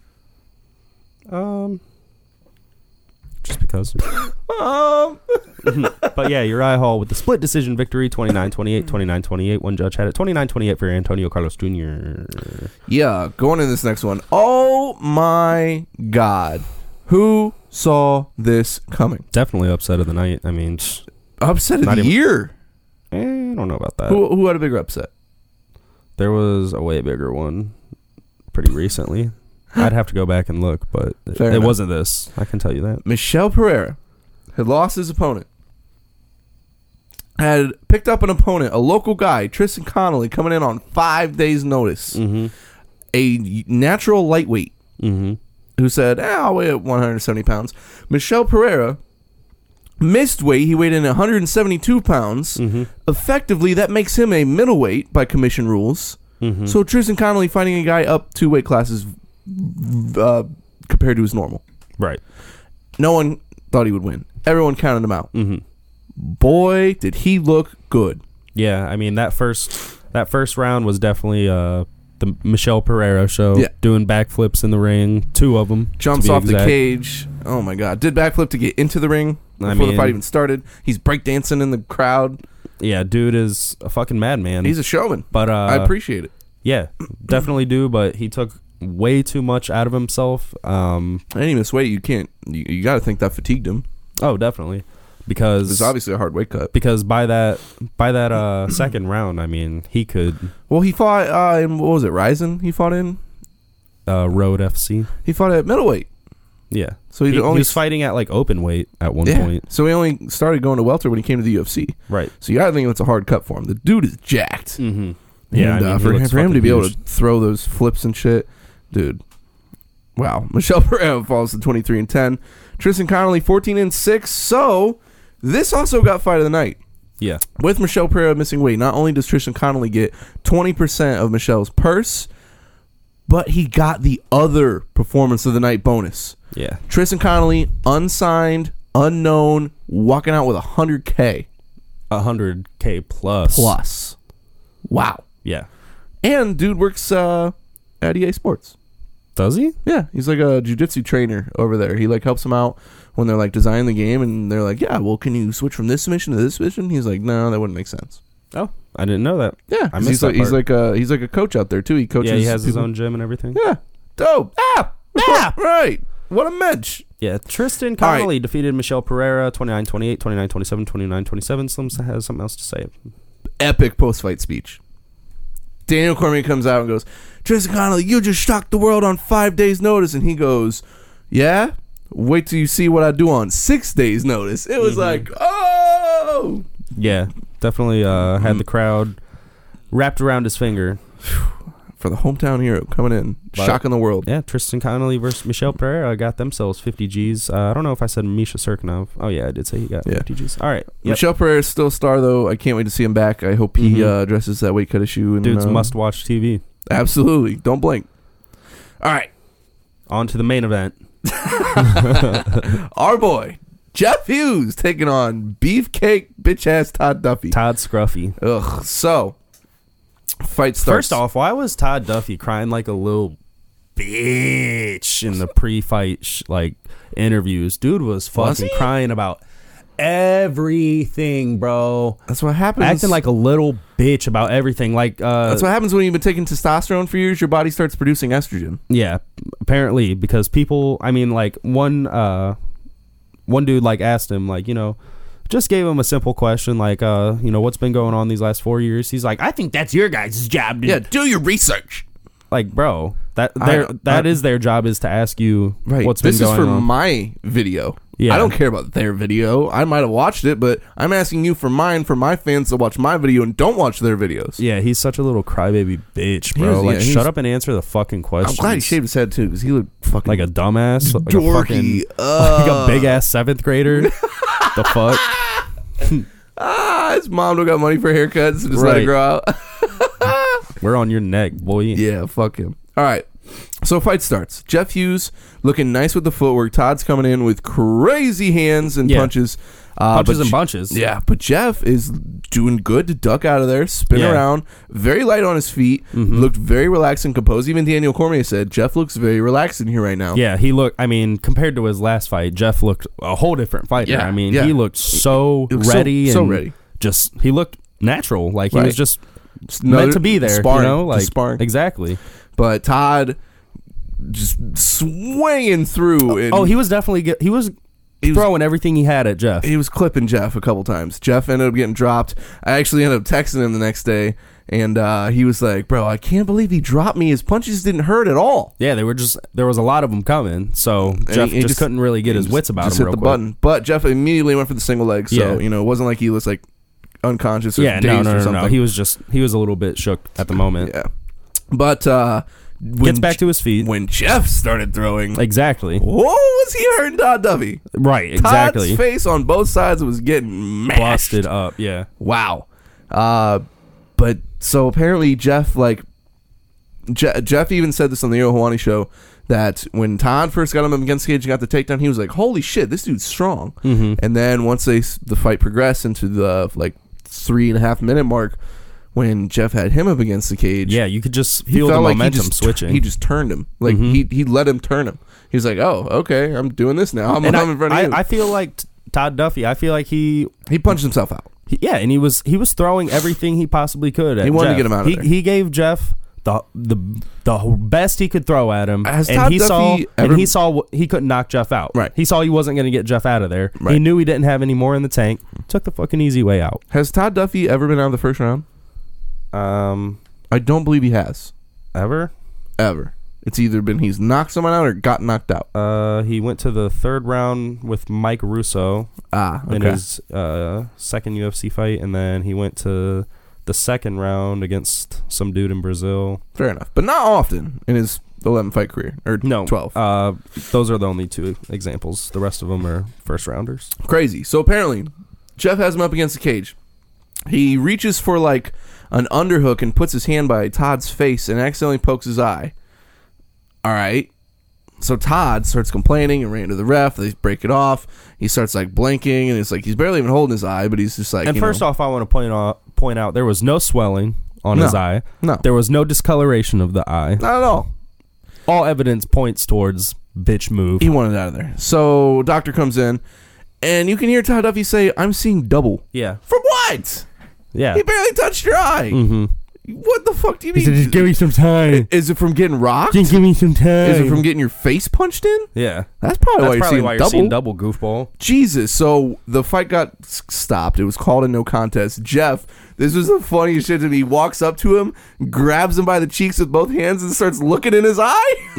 Um. Just because. Um. But yeah, Uriah Hall with the split decision victory, twenty-nine twenty-eight, twenty-nine twenty-eight. One judge had it twenty-nine twenty-eight for Antonio Carlos Junior Yeah, going in this next one. Oh my God. Who saw this coming? Definitely upset of the night. I mean, Upset of Not the even- year. eh, I don't know about that. Who, who had a bigger upset? There was a way bigger one pretty recently. I'd have to go back and look, but it, Fair it enough. wasn't this. I can tell you that. Michel Pereira had lost his opponent. Had picked up an opponent, a local guy, Tristan Connolly, coming in on five days' notice. Mm-hmm. A natural lightweight Mm-hmm. who said, eh, I'll weigh at one hundred seventy pounds. Michel Pereira missed weight. He weighed in one hundred seventy-two pounds. Mm-hmm. Effectively, that makes him a middleweight by commission rules. Mm-hmm. So Tristan Connolly fighting a guy up two weight classes uh, compared to his normal. Right. No one thought he would win. Everyone counted him out. Mm-hmm. Boy, did he look good. Yeah, I mean that first that first round was definitely uh the Michelle Pereira show, Yeah. doing backflips in the ring, two of them. Jumps off the cage. Oh my god! Did backflip to get into the ring before I the mean- fight even started. He's breakdancing in the crowd. Yeah, dude is a fucking madman. He's a showman. but uh, I appreciate it. yeah, definitely do. But he took way too much out of himself. Um, Any misweight, you can't. You, you got to think that fatigued him. oh, definitely, because It's obviously a hard weight cut. because by that by that uh, second round, I mean, he could Well, he fought uh, in what was it? Ryzen. He fought in. uh, Road F C. He fought at middleweight. Yeah, So he, he, he only was fighting at like open weight at one yeah. point. So he only started going to welter when he came to the U F C. Right. So you got to think that's a hard cut for him. The dude is jacked. Mm-hmm. Yeah, I and mean, uh, he for, him, looks for him to fucking be able huge. to throw those flips and shit, dude. Wow. Michelle Pereira falls to twenty-three and ten. Tristan Connolly fourteen and six. So this also got fight of the night. Yeah. With Michelle Pereira missing weight, not only does Tristan Connolly get twenty percent of Michelle's purse, but he got the other performance of the night bonus. Yeah. Tristan Connolly, unsigned, unknown, walking out with one hundred K one hundred K plus. plus. Wow. Yeah. And dude works uh, at E A Sports. Does he? Yeah, he's like a jiu-jitsu trainer over there. He like helps them out when they're like designing the game, and they're like, yeah, well, can you switch from this submission to this submission? He's like, no, that wouldn't make sense. Oh, I didn't know that. Yeah, I 'cause missed he's that like he's part. like a he's like a coach out there too. He coaches. Yeah, he has his people. own gym and everything. Yeah, dope. Ah, ah, right. What a mensch. Yeah, Tristan All right. Connolly defeated Michelle Pereira twenty-nine twenty-eight, twenty-nine twenty-seven, twenty-nine twenty-seven. Slim has something else to say. Epic post-fight speech. Daniel Cormier comes out and goes, Tristan Connolly, you just shocked the world on five days' notice. And he goes, yeah? Wait till you see what I do on six days' notice. It was Mm-hmm. like, oh! Yeah, definitely uh, had the crowd wrapped around his finger. For the hometown hero coming in, But- shocking the world. Yeah, Tristan Connolly versus Michelle Pereira got themselves fifty G's. Uh, I don't know if I said Misha Serkinov. Oh, yeah, I did say he got Yeah. fifty G's. All right. Yep. Michelle Pereira's still a star, though. I can't wait to see him back. I hope he Mhm. uh, addresses that weight cut issue. And, Dude's uh, must-watch T V. Absolutely. Don't blink. All right. On to the main event. Our boy, Jeff Hughes, taking on Beefcake bitch-ass Todd Duffy. Todd Scruffy. Ugh. So, fight starts. First off, why was Todd Duffy crying like a little bitch in the pre-fight sh- like interviews? Dude was Was fucking he? crying about everything, bro. that's what happens. Acting like a little bitch about everything. Like, uh, That's what happens when you've been taking testosterone for years. Your body starts producing estrogen. yeah, apparently because people. I mean, like one, uh, one dude like asked him, like, you know, just gave him a simple question, like, uh, you know, what's been going on these last four years? He's like, I think that's your guys' job. To Yeah, do your research. like, bro, that I- their that I- is their job is to ask you Right. what's this been is going for on. my video. Yeah. I don't care about their video. I might have watched it, but I'm asking you for mine, for my fans to watch my video and don't watch their videos. Yeah, he's such a little crybaby bitch, He bro. was- like, yeah, he shut was- up and answer the fucking I'm questions. glad he shaved his head too, because he looked fucking like a dumbass, like a dorky. fucking, like a Uh, big ass seventh grader. The fuck? ah, his mom don't got money for haircuts, so just let it Right. grow out. We're on your neck, boy. Yeah, fuck him. All right. So fight starts. Jeff Hughes looking nice with the footwork. Todd's coming in with crazy hands and Yeah. punches. Uh, Punches but and Je- bunches. Yeah, but Jeff is doing good to duck out of there, spin Yeah. around, very light on his feet, Mhm. looked very relaxed and composed. Even Daniel Cormier said Jeff looks very relaxed in here right now. Yeah, he looked. I mean, compared to his last fight, Jeff looked a whole different fighter. Yeah, I mean, yeah. he looked so He looked so- ready, so and ready. Just he looked natural. Like he Right. was just Just another- meant to be there. sparring, you know, just like sparring. exactly. But Todd just swinging through. And Oh, he was definitely get, he was He was- throwing everything he had at Jeff. he was clipping Jeff a couple times. Jeff ended up getting dropped. I actually ended up texting him the next day, and uh, he was like, "Bro, I can't believe he dropped me. His punches didn't hurt at all." Yeah, they were just there was a lot of them coming, so Jeff he- he just, just- couldn't really get He his just- wits about just him hit real the quick. button. But Jeff immediately went for the single leg, so Yeah. you know it wasn't like he was like unconscious or Yeah, no, dazed no, or no, something. no. He was just he was a little bit shook at the moment. yeah, but uh, when Gets back to his feet. when Jeff started throwing. Exactly. Whoa, was he hurting Todd Duffy? Right. Exactly. Todd's face on both sides was getting mashed. Busted up. Yeah. Wow. Uh, but so apparently Jeff, like, Je- Jeff even said this on the Yo Hawani show that when Todd first got him against the cage and got the takedown, he was like, "Holy shit, this dude's strong." Mm-hmm. And then once they s- the fight progressed into the like three and a half minute mark, when Jeff had him up against the cage. Yeah, you could just He feel the felt like momentum he just, switching. He just turned him. Like Mhm. he he let him turn him. He was like, "Oh, okay, I'm doing this now. I'm, and I'm I, in front of I, you." I feel like t- Todd Duffy. I feel like he, he punched himself out. he, yeah, and he was he was throwing everything he possibly could. At He wanted to Jeff. get him out of he, there. He gave Jeff the the the best he could throw at him, Has and Todd he Duffy saw ever- and he saw wh- he couldn't knock Jeff out. Right. He saw he wasn't going to get Jeff out of there. Right. He knew he didn't have any more in the tank. Took the fucking easy way out. Has Todd Duffy ever been out of the first round? Um, I don't believe he has ever. ever. It's either been he's knocked someone out or got knocked out. Uh, he went to the third round with Mike Russo Ah, in okay. his uh, second U F C fight, and then he went to the second round against some dude in Brazil. Fair enough, but not often in his eleven fight career or No, twelve. Uh, those are the only two examples. The rest of them are first rounders. Crazy. So apparently, Jeff has him up against the cage. He reaches for like an underhook and puts his hand by Todd's face and accidentally pokes his eye. All right. So Todd starts complaining and ran to the ref. They break it off. He starts like blinking, and it's like he's barely even holding his eye, but he's just like. And you first know, off, I want to point out point out there was no swelling on No. his eye. no, There was no discoloration of the eye. not at all. All evidence points towards bitch move. He wanted out of there. So doctor comes in, and you can hear Todd Duffy say, "I'm seeing double." Yeah, From what? yeah. He barely touched your eye. Mm-hmm. What the fuck do you mean? me some time. Is it from getting rocked? Just give me some time. Is it from getting your face punched in? Yeah. That's probably That's why you're probably seeing why you're double. seeing double, goofball. Jesus. So the fight got s- stopped. It was called a no contest. Jeff, this was the funniest shit to me. He walks up to him, grabs him by the cheeks with both hands, and starts looking in his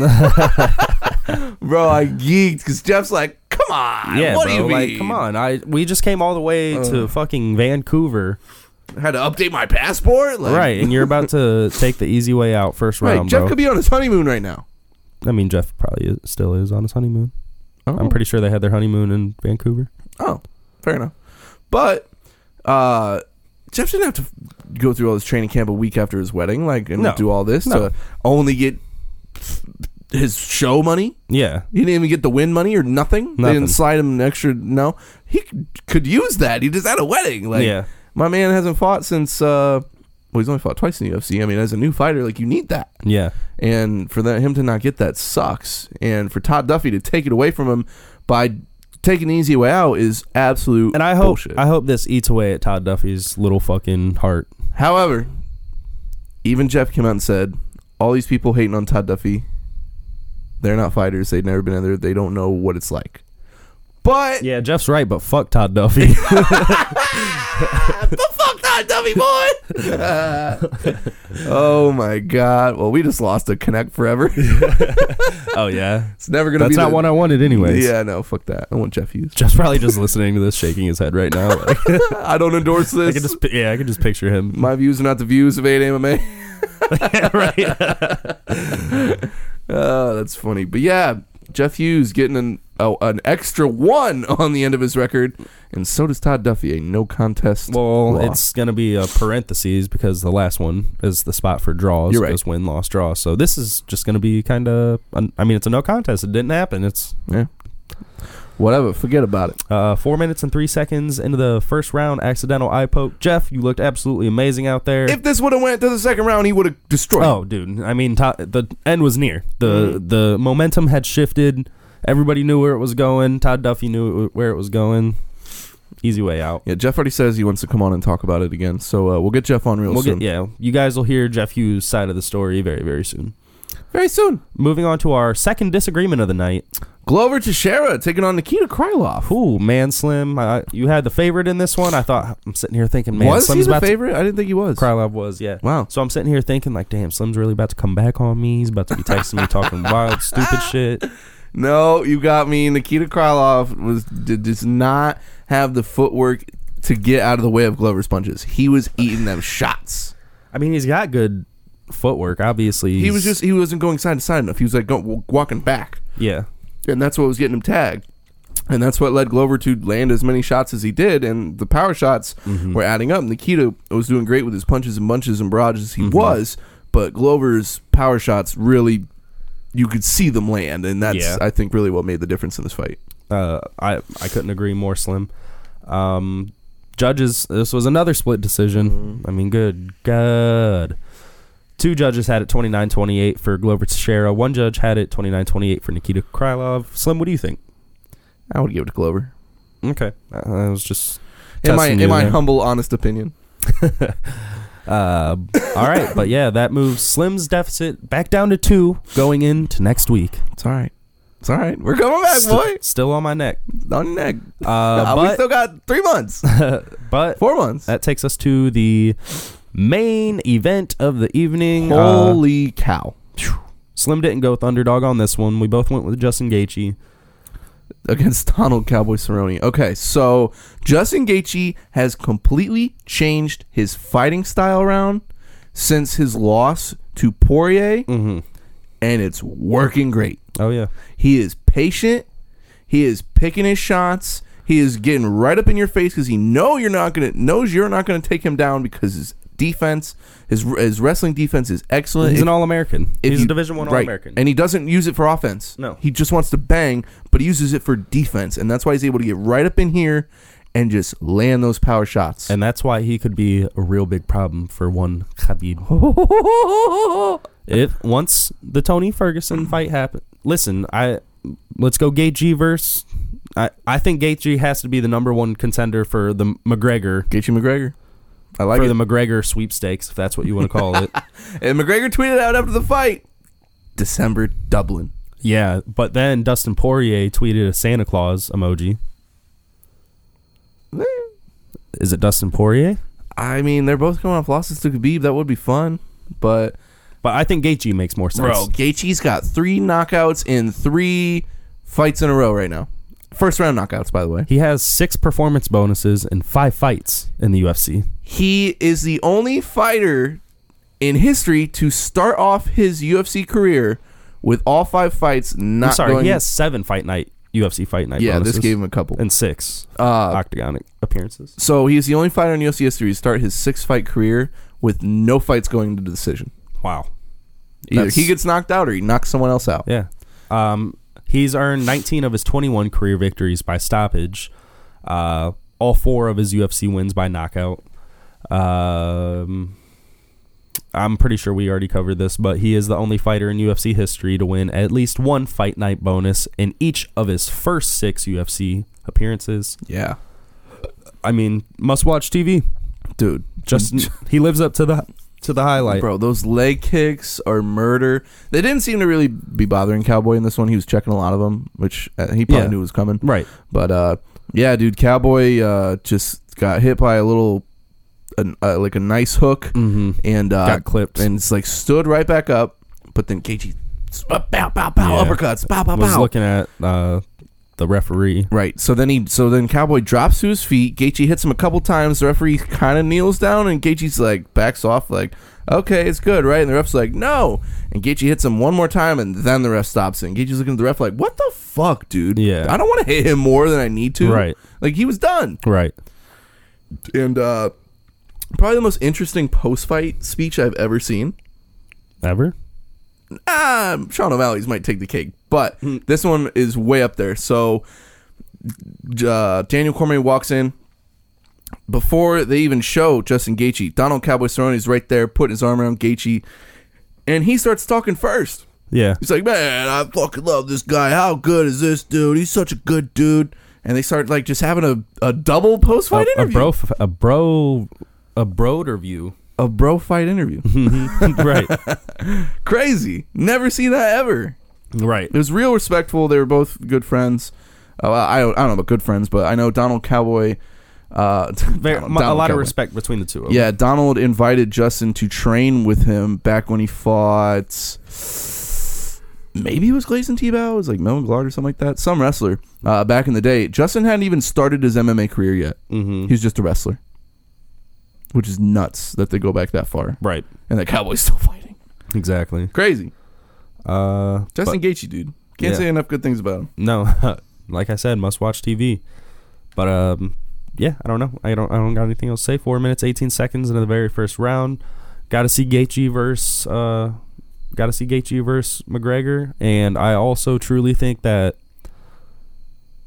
eye. Bro, I geeked because Jeff's like, "Come on, Yeah, what bro. do you like, mean? come on. I we just came all the way to fucking Vancouver, I had to update my passport." Like, right? And you're about to take the easy way out first right. round, Jeff bro. could be on his honeymoon right now. I mean, Jeff probably is, still is on his honeymoon. Oh. I'm pretty sure they had their honeymoon in Vancouver. Oh, fair enough. But uh, Jeff didn't have to f- go through all this training camp a week after his wedding, like, and No. do all this No. to only get his show money. Yeah, He didn't even get the win money or nothing. They Nothing. didn't slide him an extra. No, he c- could use that. He just had a wedding. Like, yeah. my man hasn't fought since. Uh, well, he's only fought twice in the U F C. I mean, as a new fighter, like, you need that. Yeah. And for that, him to not get that sucks. And for Todd Duffy to take it away from him by taking the easy way out is absolute And I hope bullshit. I hope this eats away at Todd Duffy's little fucking heart. However, even Jeff came out and said, all these people hating on Todd Duffy, they're not fighters. They've never been in there. They don't know what it's like. But, Yeah, Jeff's right, but fuck Todd Duffy. but fuck Todd Duffy, boy. Oh, my God. Well, we just lost a connect forever. Oh yeah, It's never going to that's be not the- what I wanted, anyways. Yeah, no, fuck that. I want Jeff Hughes. Jeff's probably just listening to this, shaking his head right now. Like, I don't endorse I this. could just, pi- yeah, I could just picture him. My views are not the views of eight M M A. Right. Oh, that's funny. But yeah, Jeff Hughes getting an oh, an extra one on the end of his record, and so does Todd Duffy, a no contest. Well, loss. it's gonna be a parentheses because the last one is the spot for draws. You're right. Goes win, loss, draw. So this is just gonna be kind of. I mean, it's a no contest. It didn't happen. It's yeah. Whatever, forget about it. uh, four minutes and three seconds into the first round. Accidental eye poke. Jeff, you looked absolutely amazing out there. If this would have went to the second round, he would have destroyed. Oh, dude! I mean, to- the end was near. The Mm-hmm. the momentum had shifted. Everybody knew where it was going. Todd Duffy knew where it was going. Easy way out. Yeah, Jeff already says he wants to come on and talk about it again, so uh, we'll get Jeff on real We'll soon. get yeah. You guys will hear Jeff Hughes' side of the story very very soon. Very soon. Moving on to our second disagreement of the night. Glover Teixeira taking on Nikita Krylov. Ooh, man, Slim, I, you had the favorite in this one. I thought I'm sitting here thinking, man, was Slim's he the about favorite? I didn't think he was. to. Krylov was, yeah. Wow. So I'm sitting here thinking, like, damn, Slim's really about to come back on me. He's about to be texting me, talking wild, stupid shit. No, you got me. Nikita Krylov was did, does not have the footwork to get out of the way of Glover's punches. He was eating them shots. I mean, he's got good footwork, obviously. He was He's- just he wasn't going side to side enough. He was like go, walking back, yeah. and that's what was getting him tagged. And that's what led Glover to land as many shots as he did, and the power shots Mm-hmm. were adding up. Nikita was doing great with his punches and bunches and barrages as he Mm-hmm. was, but Glover's power shots really, you could see them land, and that's Yeah. I think really what made the difference in this fight. Uh, I I couldn't agree more, Slim. Um, judges, this was another split decision. Mm-hmm. I mean, good, good. Two judges had it twenty-nine twenty-eight for Glover Teixeira. One judge had it twenty-nine twenty-eight for Nikita Krylov. Slim, what do you think? I would give it to Glover. Okay. Uh, I was just In my, testing in you my there. humble, honest opinion. Uh, all right, but yeah, that moves Slim's deficit back down to two going into next week. It's all right. It's all right. We're coming back, St- boy. Still on my neck. On your neck. Uh, Uh, we but still got three months. but Four months. that takes us to the main event of the evening. Uh, Holy cow. Slim didn't go with underdog on this one. We both went with Justin Gaethje. Against Donald Cowboy Cerrone. Okay, so Justin Gaethje has completely changed his fighting style around since his loss to Poirier, Mm-hmm. and it's working great. Oh yeah, He is patient. He is picking his shots. He is getting right up in your face because he know you're not gonna knows you're not gonna take him down because his defense, his his wrestling defense is excellent. he's If- an All-American. if He's you- a Division One right. All-American. and he doesn't use it for offense. No. He just wants to bang, but he uses it for defense, and that's why he's able to get right up in here and just land those power shots. And that's why he could be a real big problem for one Khabib. If once the Tony Ferguson fight happens, listen, I let's go Gaethje versus. I I think Gaethje has to be the number one contender for the McGregor Gaethje McGregor, I like for it. the McGregor sweepstakes, if that's what you want to call it. And McGregor tweeted out after the fight, December Dublin. Yeah, but then Dustin Poirier tweeted a Santa Claus emoji. Eh, Is it Dustin Poirier? I mean, they're both coming off losses to Khabib. That would be fun, but But I think Gaethje makes more sense. bro, Gaethje's got three knockouts in three fights in a row right now. First round knockouts, by the way. He has six performance bonuses and five fights in the U F C. He is the only fighter in history to start off his U F C career with all five fights not I'm sorry, going. he has seven fight night U F C fight night yeah, bonuses this gave him a couple. and six Uh, octagon appearances. so he's the only fighter in U F C history to start his six fight career with no fights going to decision. Wow. Either That's- he gets knocked out or he knocks someone else out. Yeah. Um, he's earned nineteen of his twenty-one career victories by stoppage. Uh, all four of his U F C wins by knockout. Um, I'm pretty sure we already covered this, but he is the only fighter in U F C history to win at least one fight night bonus in each of his first six U F C appearances. Yeah, I mean, must watch T V. dude. Just he lives up to the to the highlight. Bro, those leg kicks are murder. They didn't seem to really be bothering Cowboy in this one. He was checking a lot of them, which uh, he probably Yeah. knew was coming. Right. But uh, yeah, dude, Cowboy uh, just got hit by a little, an, uh, like a nice hook, Mm-hmm. and uh, Got clipped. and it's like stood right back up. But then Gaethje, bow, bow, bow, bow, Yeah. uppercuts, bow, bow, Was bow. looking at uh, the referee. Right. So then he, so then Cowboy drops to his feet. Gaethje hits him a couple times. The referee kind of kneels down, and Gaethje's like backs off, like, okay, it's good, right? And the ref's like, no. And Gaethje hits him one more time, and then the ref stops it. And Gaethje's looking at the ref like, what the fuck, dude? Yeah. I don't want to hit him more than I need to. Right. Like, he was done. Right. And uh, probably the most interesting post-fight speech I've ever seen. Ever? Ah, Sean O'Malley's might take the cake, but this one is way up there. So uh, Daniel Cormier walks in. Before they even show Justin Gaethje, Donald Cowboy Cerrone is right there, putting his arm around Gaethje, and he starts talking first. Yeah. He's like, man, I fucking love this guy. How good is this dude? He's such a good dude. And they start like just having a, a double post-fight a, a interview. bro, a bro, a broder view. A bro fight interview. Right. Crazy. Never seen that ever. Right. It was real respectful. They were both good friends. Uh, I, I don't know about good friends, but I know Donald Cowboy. Uh, Very, Donald- a lot Donald of Cowboy. respect between the two of them. Yeah, Donald invited Justin to train with him back when he fought. Maybe it was Gleison Tebow. It was like Melvin Glard or something like that. Some wrestler uh, back in the day. Justin hadn't even started his M M A career yet. Mm-hmm. He was just a wrestler, which is nuts that they go back that far. Right. And that Cowboy's still fighting. Exactly. Crazy. Uh, Justin but- Gaethje, dude. Can't Yeah. say enough good things about him. no, like I said, must watch T V. But um, yeah, I don't know. I don't. I don't got anything else to say. Four minutes, eighteen seconds into the very first round. Got to see Gaethje versus. Uh, got to see Gaethje versus McGregor, and I also truly think that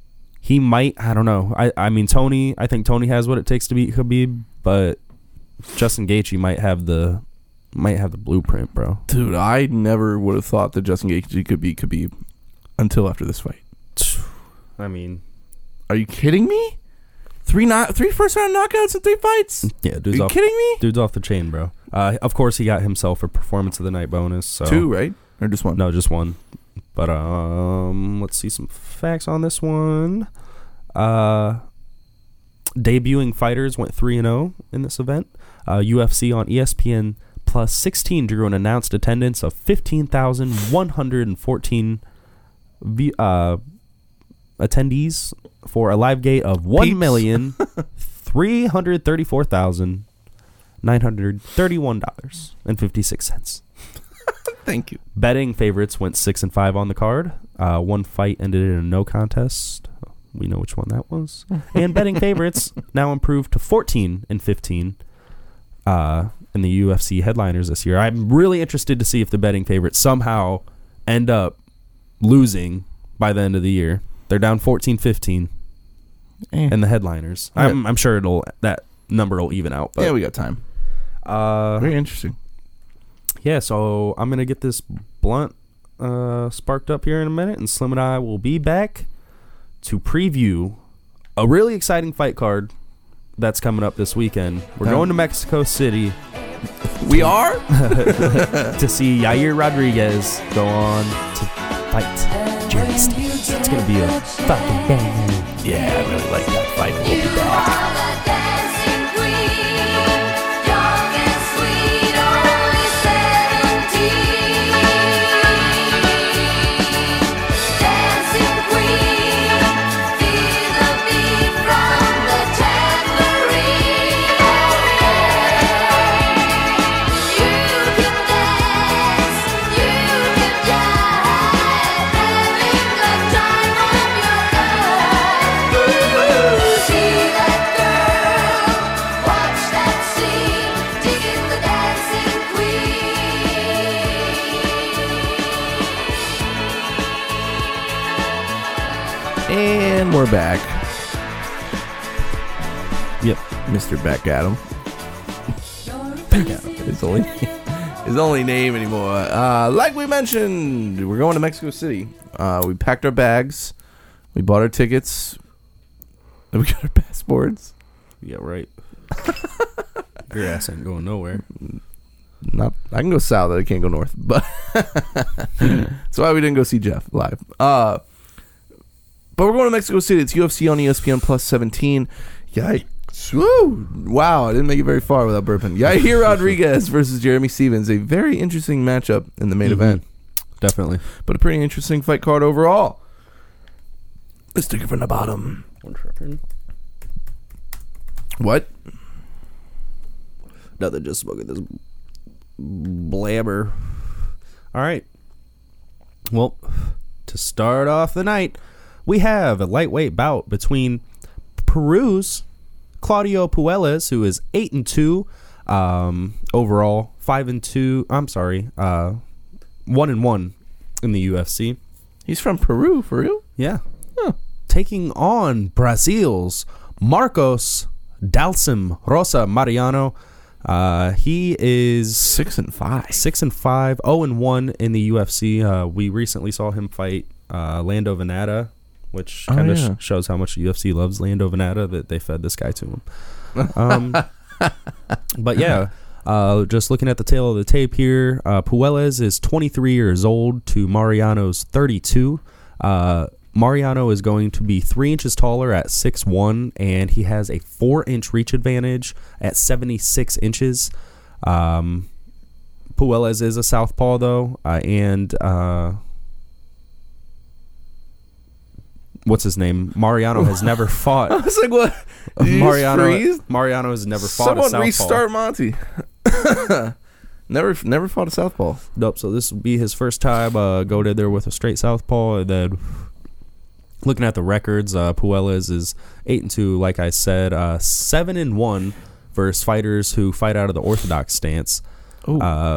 he might. I don't know. I, I mean, Tony. I think Tony has what it takes to beat Khabib, but Justin Gaethje might have the might have the blueprint, bro. Dude, I never would have thought that Justin Gaethje could beat Khabib until after this fight. I mean, are you kidding me? Three not three first round knockouts in three fights? Yeah, dude's are you off, kidding me? Dude's off the chain, bro. Uh, of course, he got himself a performance of the night bonus. So. Two, right? Or just one? No, just one. But um, let's see some facts on this one. Uh, debuting fighters went three and zero in this event. Uh, U F C on E S P N Plus sixteen drew an announced attendance of fifteen thousand one hundred fourteen v- uh, attendees for a live gate of one million three hundred thirty-four thousand nine hundred thirty-one dollars and fifty-six cents. Thank you. Betting favorites went six and five on the card. Uh, one fight ended in a no contest. We know which one that was. And betting favorites now improved to fourteen and fifteen uh, in the U F C headliners this year. I'm really interested to see if the betting favorites somehow end up losing by the end of the year. They're down fourteen fifteen Eh. in the headliners. Yeah. I'm, I'm sure it'll that number will even out. But, Yeah, we got time. uh, Very interesting. Yeah, so I'm going to get this blunt uh, sparked up here in a minute, and Slim and I will be back to preview a really exciting fight card that's coming up this weekend. We're Um, going to Mexico City We are? to see Yair Rodriguez go on to fight Jeremy Stephens. It's going to be a fucking bang. Yeah, I really like that fight. We'll be back. And we're back. Yep. Mister Back Adam. His only, his only name anymore. Uh, like we mentioned, we're going to Mexico City. Uh, we packed our bags. We bought our tickets. And we got our passports. Yeah, right. Your ass ain't going nowhere. Not, I can go south. I can't go north. But that's why we didn't go see Jeff live. Uh, but we're going to Mexico City. It's U F C on E S P N Plus seventeen. Yikes. Woo! Wow, I didn't make it very far without burping. Yair Rodriguez versus Jeremy Stephens. A very interesting matchup in the main Mm-hmm. event. Definitely. But a pretty interesting fight card overall. Let's take it from the bottom. What? Nothing, just smoking this blabber. All right. Well, to start off the night, we have a lightweight bout between Peru's Claudio Puelles, who is eight and two um, overall, five and two. I'm sorry, uh, one and one in the U F C. He's from Peru, for real? Yeah. Huh. Taking on Brazil's Marcos Dalcim Rosa Mariano. Uh, he is Six and five. six and five, zero and one in the U F C. Uh, we recently saw him fight uh, Lando Venata, which Oh, kind of yeah. sh- shows how much the U F C loves Lando Venata, that they fed this guy to him. Um, but yeah, uh, just looking at the tail of the tape here, uh, Puelles is twenty-three years old to Mariano's thirty-two. Uh, Mariano is going to be three inches taller at six one, and he has a four-inch reach advantage at seventy-six inches. Um, Puelles is a southpaw, though, uh, and uh, what's his name? Mariano has never I fought. was like, what? Did you just Mariano, freeze? Mariano has never fought Someone a southpaw. restart Monty. never never fought a southpaw. Nope. So this will be his first time uh, go in there with a straight southpaw, and then looking at the records, uh, Puelles is eight and two. Like I said, uh, seven and one versus fighters who fight out of the orthodox stance. Ooh. Uh,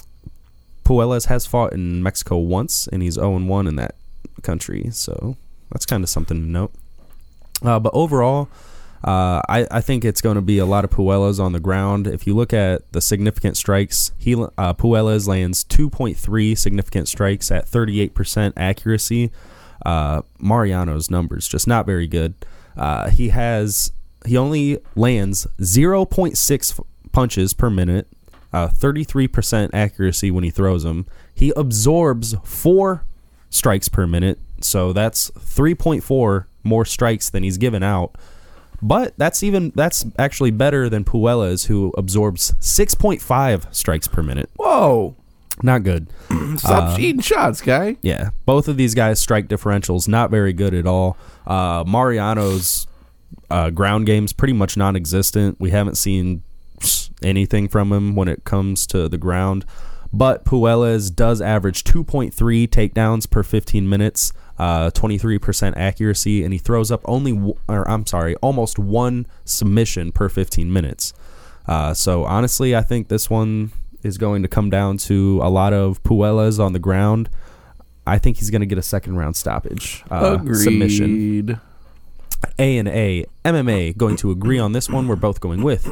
Puelles has fought in Mexico once, and he's zero and one in that country. So that's kind of something to note. Uh, but overall, uh, I, I think it's going to be a lot of Puellas on the ground. If you look at the significant strikes, he uh, Puellas lands two point three significant strikes at thirty-eight percent accuracy. Uh, Mariano's numbers just not very good. Uh, he has he only lands zero point six f- punches per minute, uh, thirty-three percent accuracy when he throws them. He absorbs four strikes per minute, so that's three point four more strikes than he's given out. But that's even that's actually better than Puellas, who absorbs six point five strikes per minute. Whoa. Not good. Stop Uh, eating shots, guy. Yeah, both of these guys' strike differentials not very good at all. Uh, Mariano's uh, ground game's pretty much non-existent. We haven't seen anything from him when it comes to the ground. But Puellas does average two point three takedowns per fifteen minutes, uh, twenty-three percent accuracy, and he throws up only, w- or I'm sorry, almost one submission per fifteen minutes. Uh, so honestly, I think this one is going to come down to a lot of Puellas on the ground. I think he's going to get a second round stoppage. Uh, Agreed. Submission. A and A, M M A, going to agree on this one. We're both going with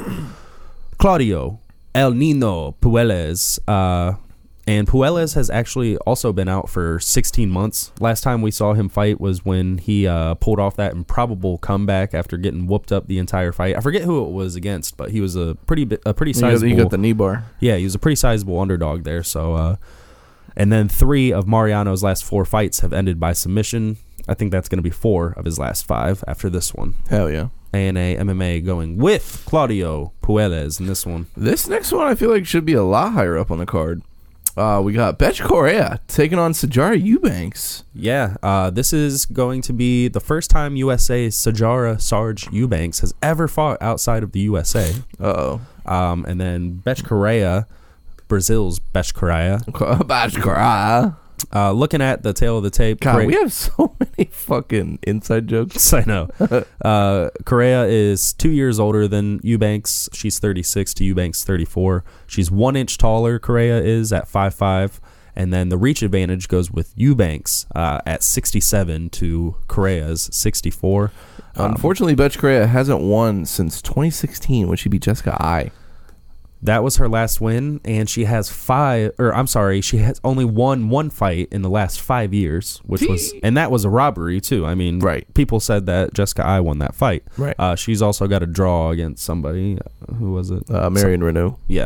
Claudio El Nino Puelles. Uh, and Puelles has actually also been out for sixteen months. Last time we saw him fight was when he uh, pulled off that improbable comeback after getting whooped up the entire fight. I forget who it was against, but he was a pretty bi- a pretty You got, sizable. you got the knee bar. Yeah, he was a pretty sizable underdog there. So, uh, and then three of Mariano's last four fights have ended by submission. I think that's going to be four of his last five after this one. Hell yeah. A and A M M A going with Claudio Puelles in this one. This next one I feel like should be a lot higher up on the card. Uh, we got Betch Correa taking on Sijara Eubanks. Yeah, uh, this is going to be the first time U S A Sijara Sarge Eubanks has ever fought outside of the U S A. Uh-oh. Um, and then Betch Correa, Brazil's Betch Correa. Betch Correa. Uh, looking at the tail of the tape. God, Correa- we have so many fucking inside jokes. I know. Uh, Correa is two years older than Eubanks. She's thirty-six to Eubanks thirty-four. She's one inch taller. Correa is at five five. And then the reach advantage goes with Eubanks uh, at sixty-seven to Correa's sixty-four. Um, Unfortunately, Betch Correa hasn't won since twenty sixteen when she beat Jessica Ai. That was her last win, and she has five, or I'm sorry, she has only won one fight in the last five years, which was, and that was a robbery too. I mean, Right. people said that Jessica Ai won that fight. Right. Uh, she's also got a draw against somebody. Who was it? Uh, Marion Renault. Yeah.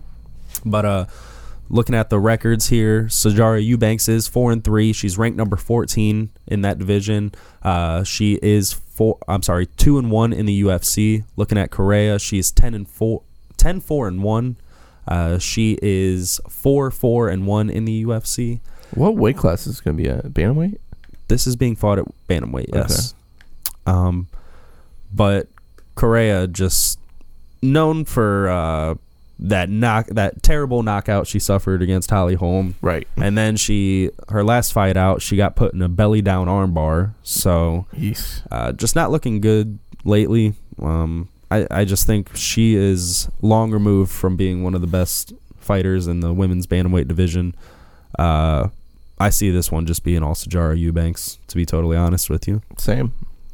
But uh, looking at the records here, Sijara Eubanks is four and three. She's ranked number fourteen in that division. Uh, she is four. I'm sorry, two and one in the U F C. Looking at Correa, she's ten and four. ten four and one. Uh, she is four four and one in the U F C. What weight class is going to be at? Bantamweight? This is being fought at bantamweight, yes. Um, but Correa just known for uh, that knock, that terrible knockout she suffered against Holly Holm. Right. And then she, her last fight out, she got put in a belly down armbar. So Yes. uh, just not looking good lately. Um, I, I just think she is long removed from being one of the best fighters in the women's bantamweight division. Uh, I see this one just being all Sijara Eubanks, to be totally honest with you. Same.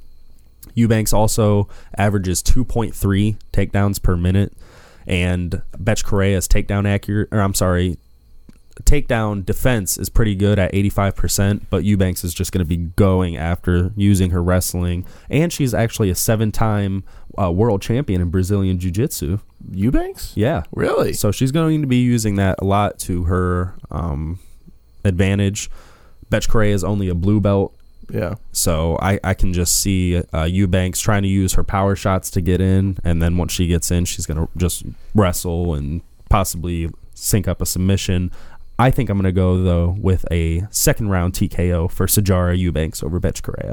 Eubanks also averages two point three takedowns per minute, and Betch Correa's takedown accurate, or I'm sorry, takedown defense is pretty good at eighty-five percent, but Eubanks is just going to be going after using her wrestling, and she's actually a seven-time uh, world champion in Brazilian Jiu-Jitsu. Eubanks? Yeah. Really? So she's going to be using that a lot to her um, advantage. Betch Correa is only a blue belt, Yeah. so I, I can just see uh, Eubanks trying to use her power shots to get in, and then once she gets in, she's going to just wrestle and possibly sync up a submission. I think I'm going to go, though, with a second round T K O for Sijara Eubanks over Betch Correa.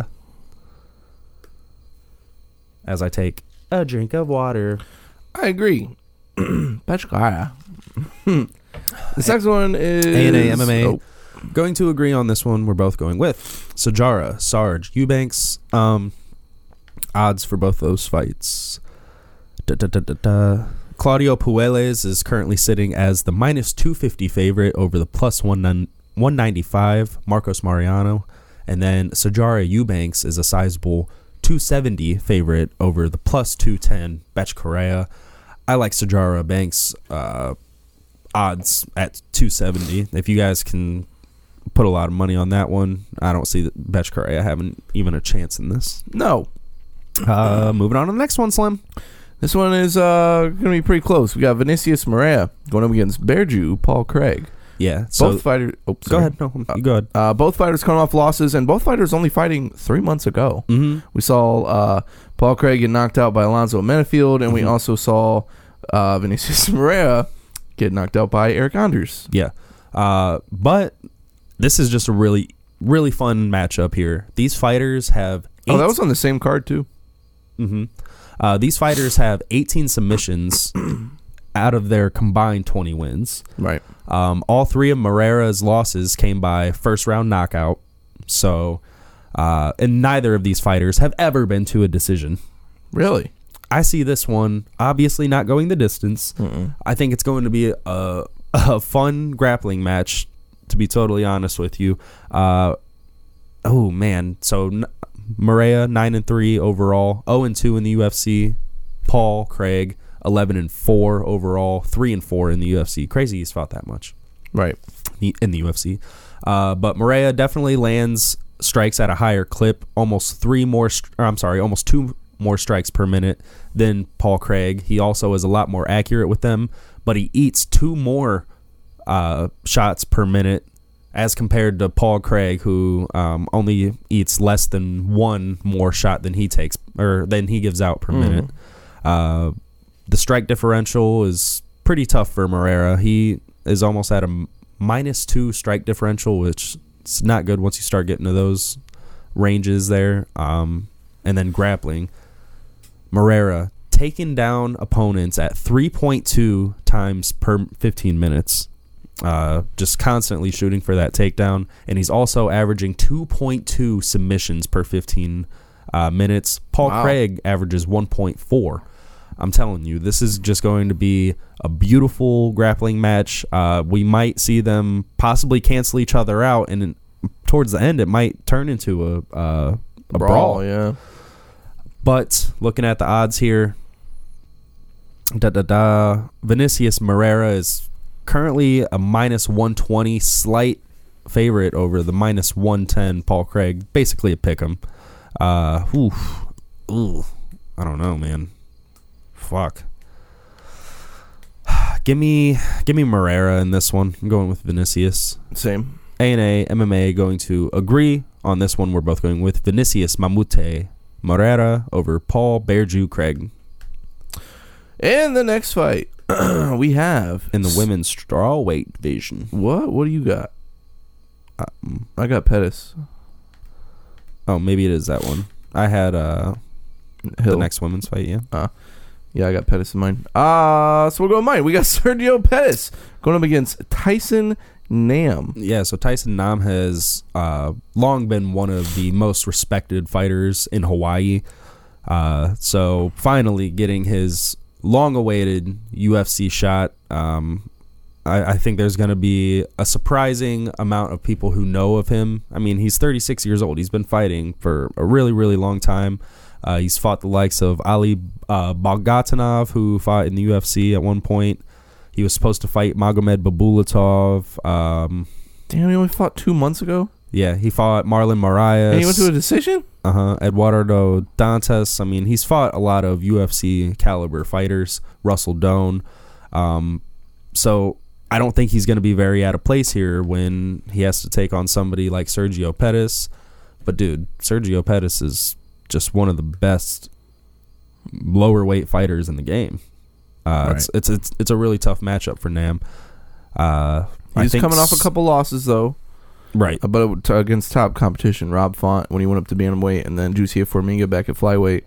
As I take a drink of water. I agree. Betch Correa. The next one is A and A M M A. Oh, Going to agree on this one. We're both going with Sijara, Sarge, Eubanks. Um, odds for both those fights. Da, da, da, da, da. Claudio Puelles is currently sitting as the minus two fifty favorite over the plus one ninety-five Marcos Mariano. And then Sajara Eubanks is a sizable two seventy favorite over the plus two ten Betch Correa. I like Sajara Banks uh, odds at two seventy. If you guys can put a lot of money on that one, I don't see that Betch Correa having even a chance in this. No. Uh, moving on to the next one, Slim. This one is uh, going to be pretty close. We got Vinicius Moreira going up against Bearju Paul Craig. Yeah. So both fighters. Oh, go sorry. ahead. No, you go ahead. Uh, both fighters coming off losses, and both fighters only fighting three months ago. Mm-hmm. We saw uh, Paul Craig get knocked out by Alonzo Menafield, and Mm-hmm. we also saw uh, Vinicius Moreira get knocked out by Eric Anders. Yeah. Uh, but this is just a really, really fun matchup here. These fighters have. Eight, Oh, that was on the same card too. Mm-hmm. Uh, these fighters have eighteen submissions out of their combined twenty wins. Right. Um, all three of Moreira's losses came by first round knockout. So, uh, and neither of these fighters have ever been to a decision. Really? I see this one obviously not going the distance. Mm-mm. I think it's going to be a, a fun grappling match, to be totally honest with you. Uh, oh, man. So, n- Moreira, nine and three overall, zero and two in the U F C. Paul Craig, eleven and four overall, three and four in the U F C. Crazy he's fought that much. Right. In the U F C. Uh, but Moreira definitely lands strikes at a higher clip, almost three more, st- or I'm sorry, almost two more strikes per minute than Paul Craig. He also is a lot more accurate with them, but he eats two more uh, shots per minute as compared to Paul Craig, who um, only eats less than one more shot than he takes, or than he gives out per Mm. minute. Uh, the strike differential is pretty tough for Moreira. He is almost at a m- minus two strike differential, which is not good once you start getting to those ranges there. Um, and then grappling. Moreira taking down opponents at three point two times per fifteen minutes. Uh, just constantly shooting for that takedown. And he's also averaging two point two submissions per fifteen uh, minutes. Paul Wow. Craig averages one point four. I'm telling you, this is just going to be a beautiful grappling match. Uh, we might see them possibly cancel each other out, and towards the end, it might turn into a, uh, a brawl. brawl. Yeah. But looking at the odds here, da da da, Vinicius Moreira is currently a minus one twenty, slight favorite over the minus one ten Paul Craig. Basically a pick'em. Uh, oof, ooh, I don't know, man. Fuck. Give me, give me Moreira in this one. I'm going with Vinicius. Same. A and A, M M A going to agree on this one. We're both going with Vinicius Mamute Moreira over Paul Bearju Craig. And the next fight we have In the women's strawweight division. What? What do you got? Um, I got Pettis. oh, maybe it is that one. I had uh, Hill. the next women's fight, yeah. Uh, yeah, I got Pettis in mine. Uh, so we'll go with mine. We got Sergio Pettis going up against Tyson Nam. Yeah, so Tyson Nam has uh, long been one of the most respected fighters in Hawaii. Uh, so finally getting his long-awaited U F C shot. Um, I, I think there's going to be a surprising amount of people who know of him. I mean, he's thirty-six years old. He's been fighting for a really, really long time. Uh, he's fought the likes of Ali uh, Bogdanov, who fought in the U F C at one point. He was supposed to fight Magomed Babulatov. Um, Damn, he only fought two months ago? yeah, he fought Marlon Moraes. And he went to a decision? Uh-huh. Eduardo Dantas. I mean, he's fought a lot of U F C caliber fighters. Russell Doan. Um, so I don't think he's going to be very out of place here when he has to take on somebody like Sergio Pettis. But, dude, Sergio Pettis is just one of the best lower weight fighters in the game. Uh, Right. it's, it's it's it's a really tough matchup for Nam. Uh, I He's think coming off a s- couple losses, though. right. Uh, But it- against top competition, Rob Font, when he went up to bantamweight, and then Juicy Formiga back at flyweight.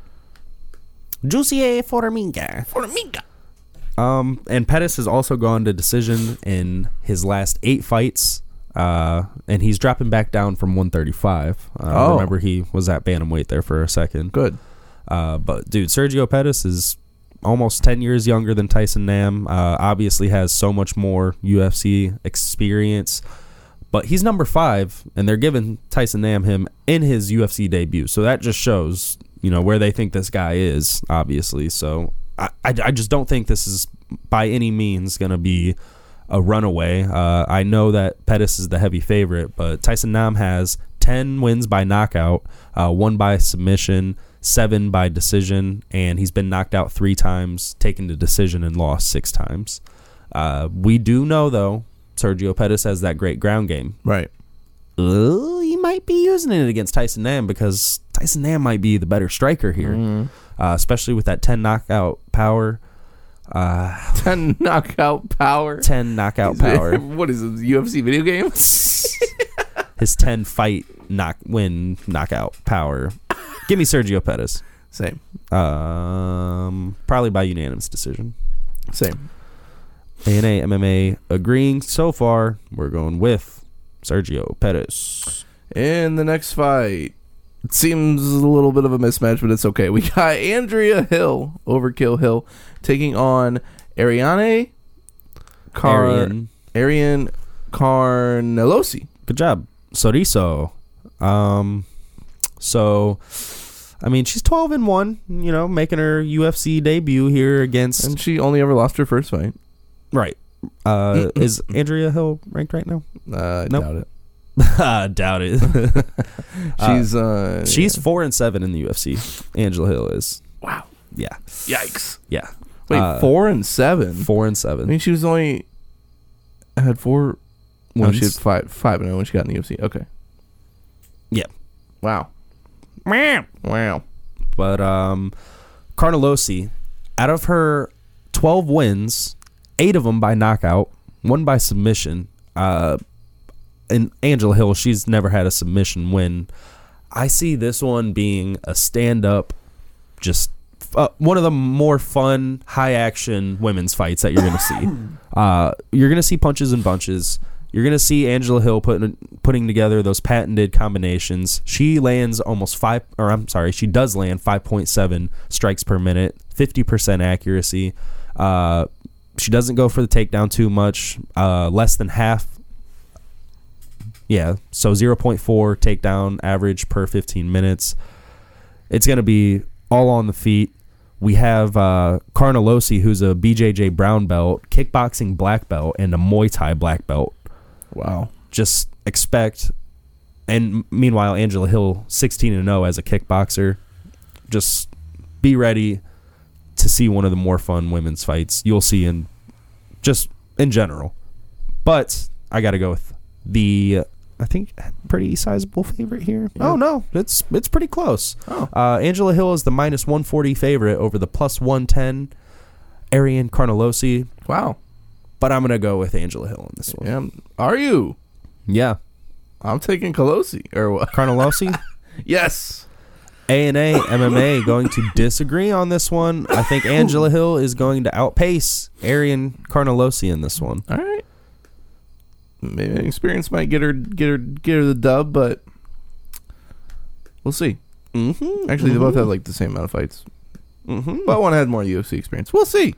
Juicy Formiga. Formiga! Um, and Pettis has also gone to decision in his last eight fights, uh, and he's dropping back down from one thirty-five. Uh, Oh. Remember, he was at bantamweight there for a second. Good. Uh, but, dude, Sergio Pettis is almost ten years younger than Tyson Nam. Uh, obviously has so much more U F C experience. But he's number five, and they're giving Tyson Nam him in his U F C debut. So that just shows, you know, where they think this guy is, obviously. So I, I, I just don't think this is by any means going to be a runaway. Uh, I know that Pettis is the heavy favorite, but Tyson Nam has ten wins by knockout, uh, one by submission, seven by decision, and he's been knocked out three times, taken to decision, and lost six times. Uh, we do know, though, Sergio Pettis has that great ground game. Right. Uh, he might be using it against Tyson Nam because Tyson Nam might be the better striker here, Mm. uh, especially with that ten knockout power. Uh, ten knockout power. ten knockout power. What is it? U F C video game? His ten fight knock win knockout power. Give me Sergio Pettis. Same. Um, probably by unanimous decision. Same. A N A M M A agreeing so far. We're going with Sergio Pettis. In the next fight, it seems a little bit of a mismatch, but it's okay. We got Andrea Hill, Overkill Hill, taking on Ariane Car- Arian. Arian Carnelosi. Good job. Soriso. Um, so, I mean, she's twelve and one, you know, making her U F C debut here against. And she only ever lost her first fight. Right. Uh, is Andrea Hill ranked right now? Uh, I Nope. doubt it. I doubt it. She's uh, She's four and seven in the U F C. Angela Hill is. wow. Yeah. Yikes. Yeah. Wait, Uh, four and seven. Four and I seven. mean, she was only had four. No, she had Wins. five. Five and oh when she got in the U F C. Okay. Yeah. Wow. Wow. Wow. But um, Carnelosi, out of her twelve wins, eight of them by knockout, one by submission. Uh, and Angela Hill, she's never had a submission win. I see this one being a stand-up, just uh, one of the more fun, high-action women's fights that you're going to see. Uh, you're going to see punches and bunches. You're going to see Angela Hill putting putting together those patented combinations. She lands almost five, or I'm sorry, she does land five point seven strikes per minute, fifty percent accuracy. Uh, she doesn't go for the takedown too much, uh, less than half. Yeah, so zero point four takedown average per fifteen minutes. It's going to be all on the feet. We have uh, Carnelosi, who's a B J J brown belt, kickboxing black belt, and a Muay Thai black belt. Wow. Just expect, and meanwhile, Angela Hill, sixteen and oh as a kickboxer. Just be ready to see one of the more fun women's fights you'll see in just in general. But I got to go with the, I think, pretty sizable favorite here. Yeah. Oh, no, it's it's pretty close. Oh. Uh, Angela Hill is the minus one forty favorite over the plus one ten Arian Carnelosi. Wow. But I'm going to go with Angela Hill in this one. Yeah. Are you? Yeah. I'm taking Colosi or what? Carnelosi? Yes. A N A M M A going to disagree on this one. I think Angela Hill is going to outpace Arian Carnelosi in this one. All right. Maybe experience might get her get her get her the dub, but we'll see. Mm-hmm. Actually, they both have like the same amount of fights, Mm-hmm. but one had more U F C experience. We'll see.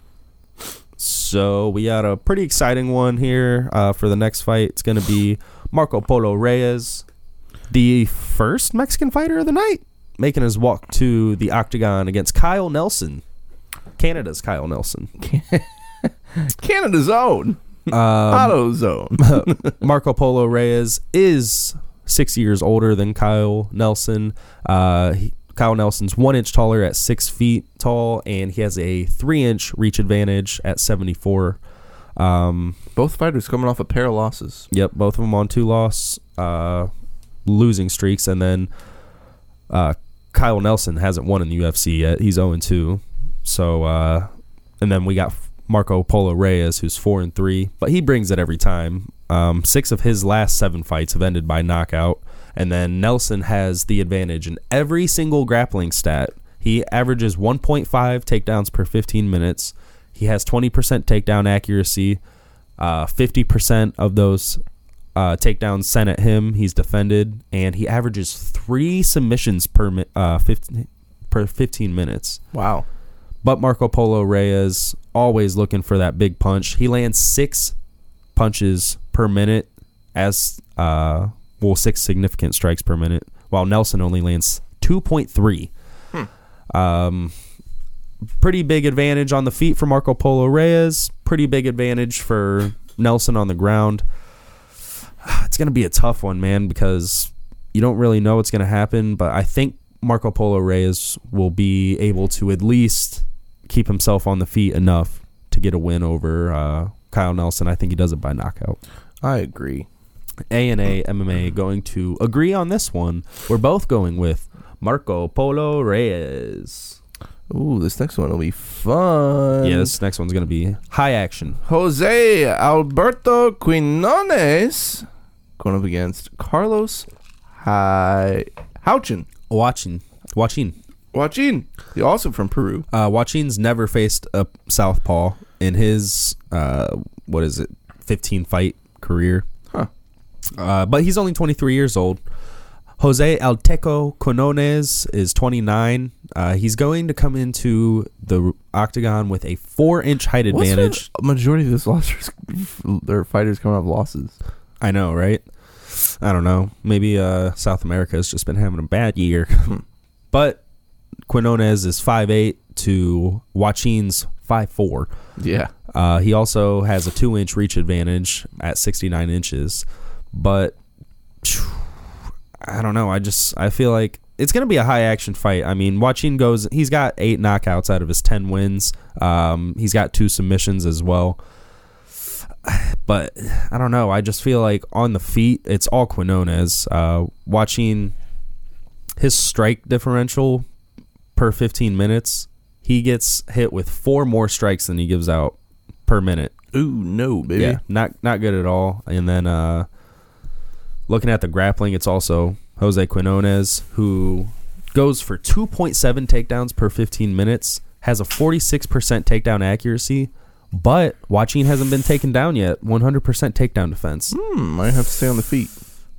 So we got a pretty exciting one here uh, for the next fight. It's going to be Marco Polo Reyes, the first Mexican fighter of the night, making his walk to the octagon against Kyle Nelson, Canada's Kyle Nelson. Canada's own. Um, Auto zone. Marco Polo Reyes is six years older than Kyle Nelson. Uh, he, Kyle Nelson's one inch taller at six feet tall, and he has a three inch reach advantage at seventy-four. Um, Both fighters coming off a pair of losses. yep, both of them on two loss uh, losing streaks, and then uh, Kyle Nelson hasn't won in the U F C yet. He's zero and two. So, uh, and then we got Marco Polo Reyes, who's four and three, but he brings it every time. Um, six of his last seven fights have ended by knockout, and then Nelson has the advantage in every single grappling stat. He averages one point five takedowns per fifteen minutes. He has twenty percent takedown accuracy. Uh, fifty percent of those uh, takedowns sent at him, he's defended, and he averages three submissions per mi- uh, fifteen, per fifteen minutes. Wow. But Marco Polo Reyes, always looking for that big punch. He lands six punches per minute as uh, well six significant strikes per minute, while Nelson only lands two point three. Hmm. Um, pretty big advantage on the feet for Marco Polo Reyes. Pretty big advantage for Nelson on the ground. It's going to be a tough one, man, because you don't really know what's going to happen, but I think Marco Polo Reyes will be able to at least keep himself on the feet enough to get a win over uh, Kyle Nelson. I think he does it by knockout. I agree. A and A M M A going to agree on this one. We're both going with Marco Polo Reyes. Ooh, this next one will be fun. Yeah, this next one's going to be high action. Jose Alberto Quinones going up against Carlos Hi- Houchin. Watching. Watching. Watching. He also from Peru. Uh, Watching's never faced a southpaw in his, uh, what is it, fifteen fight career. Huh. Uh, but he's only twenty-three years old. Jose Alteco Quinones is twenty-nine. Uh, he's going to come into the octagon with a four-inch height advantage. What's the majority of this losses, their fighters coming off losses? I know, right? I don't know. Maybe uh, South America has just been having a bad year. But Quinones is five eight to Watchin's five four. Yeah. Uh, he also has a two-inch reach advantage at sixty-nine inches. But phew, I don't know. I just I feel like it's going to be a high-action fight. I mean, Watchin goes. He's got eight knockouts out of his ten wins. Um, he's got two submissions as well. But I don't know. I just feel like on the feet, it's all Quinones. Uh, watching his strike differential per fifteen minutes, he gets hit with four more strikes than he gives out per minute. Ooh, no, baby. Yeah, not not good at all. And then uh, looking at the grappling, it's also Jose Quinones, who goes for two point seven takedowns per fifteen minutes, has a forty-six percent takedown accuracy, but Watchin hasn't been taken down yet. one hundred percent takedown defense. Hmm, might have to stay on the feet.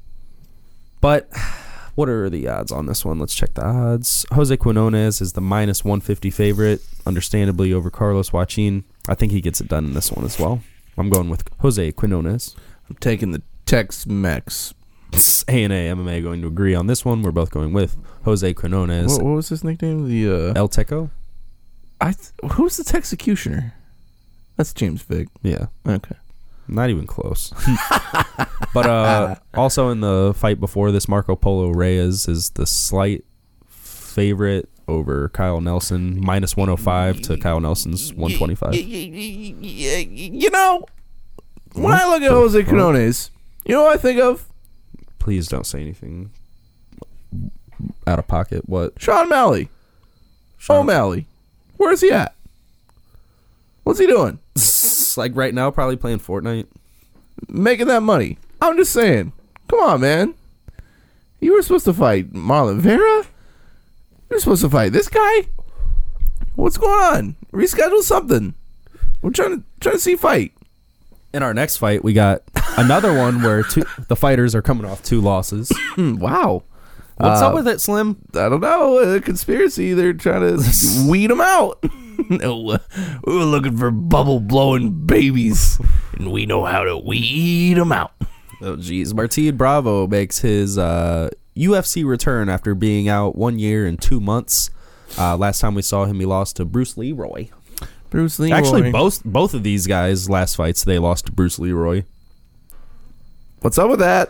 But what are the odds on this one? Let's check the odds. Jose Quinones is the minus one fifty favorite, understandably over Carlos Watchin. I think he gets it done in this one as well. I'm going with Jose Quinones. I'm taking the Tex-Mex. A and A M M A going to agree on this one. We're both going with Jose Quinones. What, what was his nickname? The uh, El Teco? I th- who's the Texecutioner? That's James Vick. Yeah. Okay. Not even close. But uh, also in the fight before this, Marco Polo Reyes is the slight favorite over Kyle Nelson, minus one oh five to Kyle Nelson's one twenty-five. You know, when I look at Jose Quinones, you know what I think of? Please don't say anything out of pocket. What? Sean O'Malley. Sean- O'Malley. Where's he at? What's he doing? Like right now, probably playing Fortnite. Making that money. I'm just saying. Come on, man. You were supposed to fight Marlon Vera? You're supposed to fight this guy? What's going on? Reschedule something. We're trying to trying to see fight. In our next fight, we got another one where two, the fighters are coming off two losses. Wow. What's Uh, up with it, Slim? I don't know. A conspiracy. They're trying to weed them out. No, uh, we were looking for bubble blowing babies, and we know how to weed them out. Oh, geez. Martin Bravo makes his uh, U F C return after being out one year and two months. Uh, last time we saw him, he lost to Bruce Leroy. Bruce Leroy. Actually, both both of these guys' last fights, they lost to Bruce Leroy. What's up with that?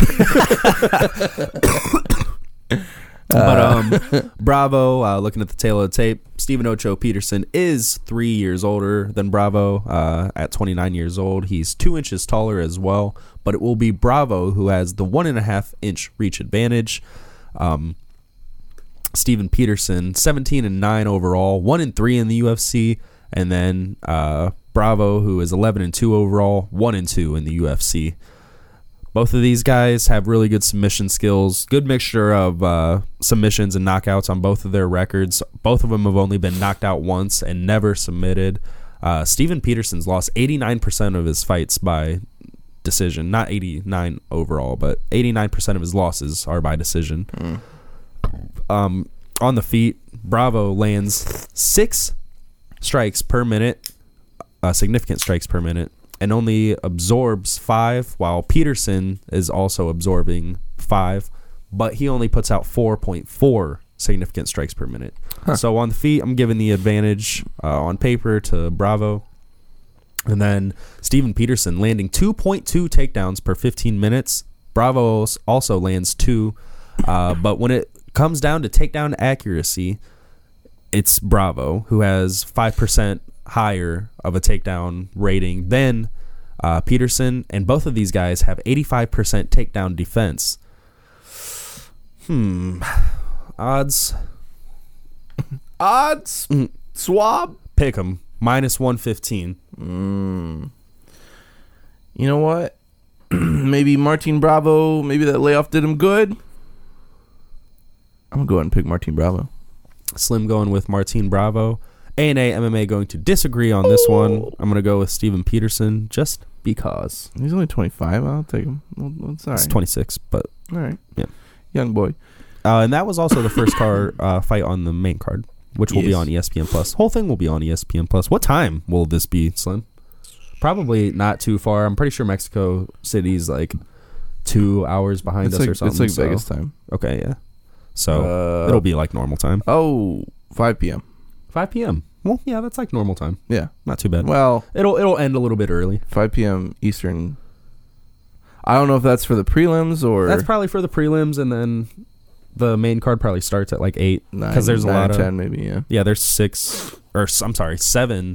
But um, Bravo, uh, looking at the tail of the tape, Stephen Ocho Peterson is three years older than Bravo. Uh, at twenty-nine years old, he's two inches taller as well. But it will be Bravo who has the one and a half inch reach advantage. Um, Stephen Peterson, seventeen and nine overall, one and three in the U F C, and then uh, Bravo, who is eleven and two overall, one and two in the U F C. Both of these guys have really good submission skills, good mixture of uh, submissions and knockouts on both of their records. Both of them have only been knocked out once and never submitted. Uh, Stephen Peterson's lost eighty-nine percent of his fights by decision. Not eighty-nine overall, but eighty-nine percent of his losses are by decision. Mm. Um, on the feet, Bravo lands six strikes per minute, uh, significant strikes per minute, and only absorbs five, while Peterson is also absorbing five, but he only puts out four point four significant strikes per minute. Huh. So on the feet, I'm giving the advantage uh, on paper to Bravo. And then Steven Peterson landing two point two takedowns per fifteen minutes. Bravo also lands two, uh, but when it comes down to takedown accuracy, it's Bravo who has five percent higher of a takedown rating than uh, Peterson, and both of these guys have eighty-five percent takedown defense. Hmm. Odds. Odds. Swab. Pick 'em. Minus one fifteen. Mm. You know what? Maybe Martin Bravo, maybe that layoff did him good. I'm going to go ahead and pick Martin Bravo. Slim going with Martin Bravo. A and A M M A going to disagree on this one. I'm going to go with Steven Peterson just because. He's only twenty-five. I'll take him. Well, it's all right. He's twenty-six, but... All right. Yeah. Young boy. Uh, and that was also the first car uh, fight on the main card, which will Yes. be on E S P N Plus. Whole thing will be on E S P N Plus. What time will this be, Slim? Probably not too far. I'm pretty sure Mexico City's like two hours behind It's us like, or something. it's like so- Vegas time. Okay, yeah. So Uh, it'll be like normal time. Oh, five p.m. five p.m. Well, yeah, that's like normal time. Yeah. Not too bad. Well, It'll it'll end a little bit early. five p.m. Eastern. I don't know if that's for the prelims or That's probably for the prelims, and then the main card probably starts at like eight nine, because there's a nine lot or of ten, maybe. Yeah. yeah. There's six or s- I'm sorry, seven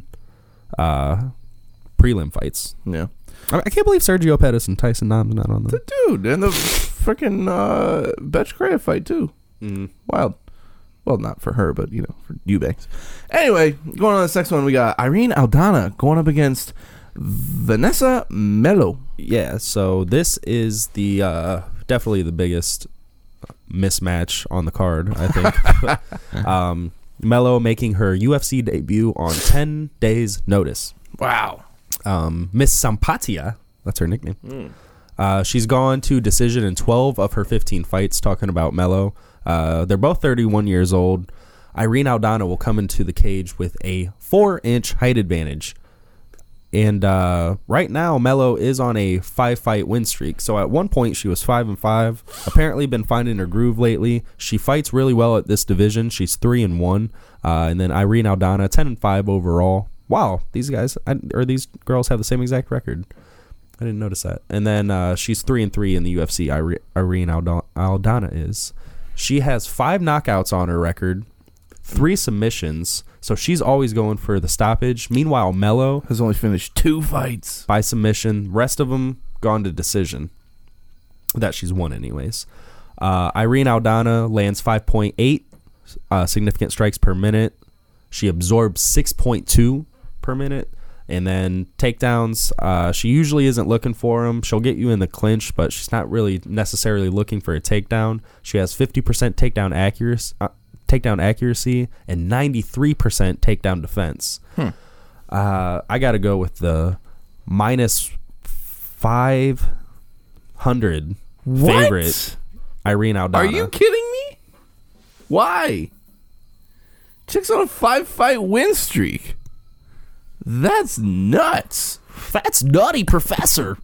uh, prelim fights. Yeah. I, I can't believe Sergio Pettis and Tyson Nam's not on them. The dude and the freaking uh, Betch Correa fight too. Mm. Wild. Well, not for her, but you know, for Eubanks. Anyway, going on to this next one, we got Irene Aldana going up against Vanessa Melo. Yeah, so this is the uh, definitely the biggest mismatch on the card, I think. um, Melo making her U F C debut on ten days' notice. Wow. Um, Miss Sampatia, that's her nickname. Mm. Uh, she's gone to decision in twelve of her fifteen fights, talking about Melo. Uh, they're both thirty-one years old. Irene Aldana will come into the cage with a four-inch height advantage. And uh, right now, Melo is on a five-fight win streak. So at one point, she was five and five. Apparently, been finding her groove lately. She fights really well at this division. She's three and one. Uh, and then Irene Aldana, ten and five overall. Wow, these guys I, or these girls have the same exact record. I didn't notice that. And then uh, she's three and three in the U F C. Irene Aldana, Aldana is. She has five knockouts on her record, three submissions. So she's always going for the stoppage. Meanwhile, Melo Has only finished two fights. by submission. Rest of them gone to decision. That she's won anyways. Uh, Irene Aldana lands five point eight uh, significant strikes per minute. She absorbs six point two per minute. And then takedowns, uh, she usually isn't looking for them. She'll get you in the clinch, but she's not really necessarily looking for a takedown. She has fifty percent takedown accuracy, uh, takedown accuracy and ninety-three percent takedown defense. Hmm. Uh, I got to go with the minus five hundred favorite Irene Aldana. Are you kidding me? Why? Chick's on a five-fight win streak. That's nuts. That's nutty, Professor.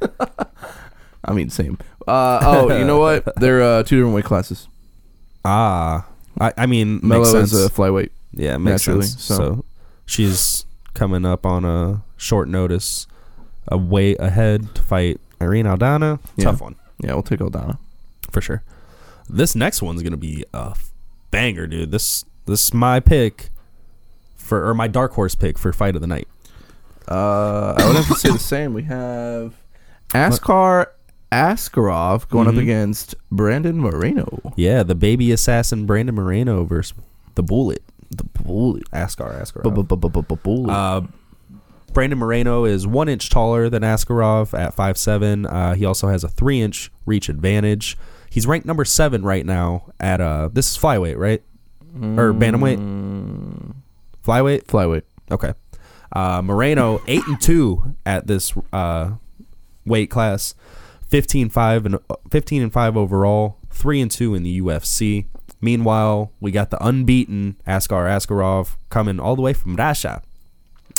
I mean, same. Uh, oh, you know what? They're uh, two different weight classes. Ah, I, I mean, makes Melo sense. is a flyweight. Yeah, it makes naturally, sense. so. So. she's coming up on a short notice, a way ahead to fight Irene Aldana. Yeah. Tough one Yeah, we'll take Aldana. for sure. This next one's gonna be a banger, dude. This this is my pick for, or my dark horse pick for fight of the night. Uh, I would have to say the same. We have Askar Askarov going Mhm. up against Brandon Moreno. Yeah, the baby assassin Brandon Moreno versus the Bullet. The bullet. Askar Askarov. Bullet. Uh, Brandon Moreno is one inch taller than Askarov at five seven. Uh, he also has a three inch reach advantage. He's ranked number seven right now at uh. This is flyweight, right? Or bantamweight? Flyweight. Flyweight. Okay. Uh, Moreno eight and two at this uh weight class. fifteen five and fifteen and five overall. Three and two in the U F C. Meanwhile, we got the unbeaten Askar Askarov coming all the way from Russia.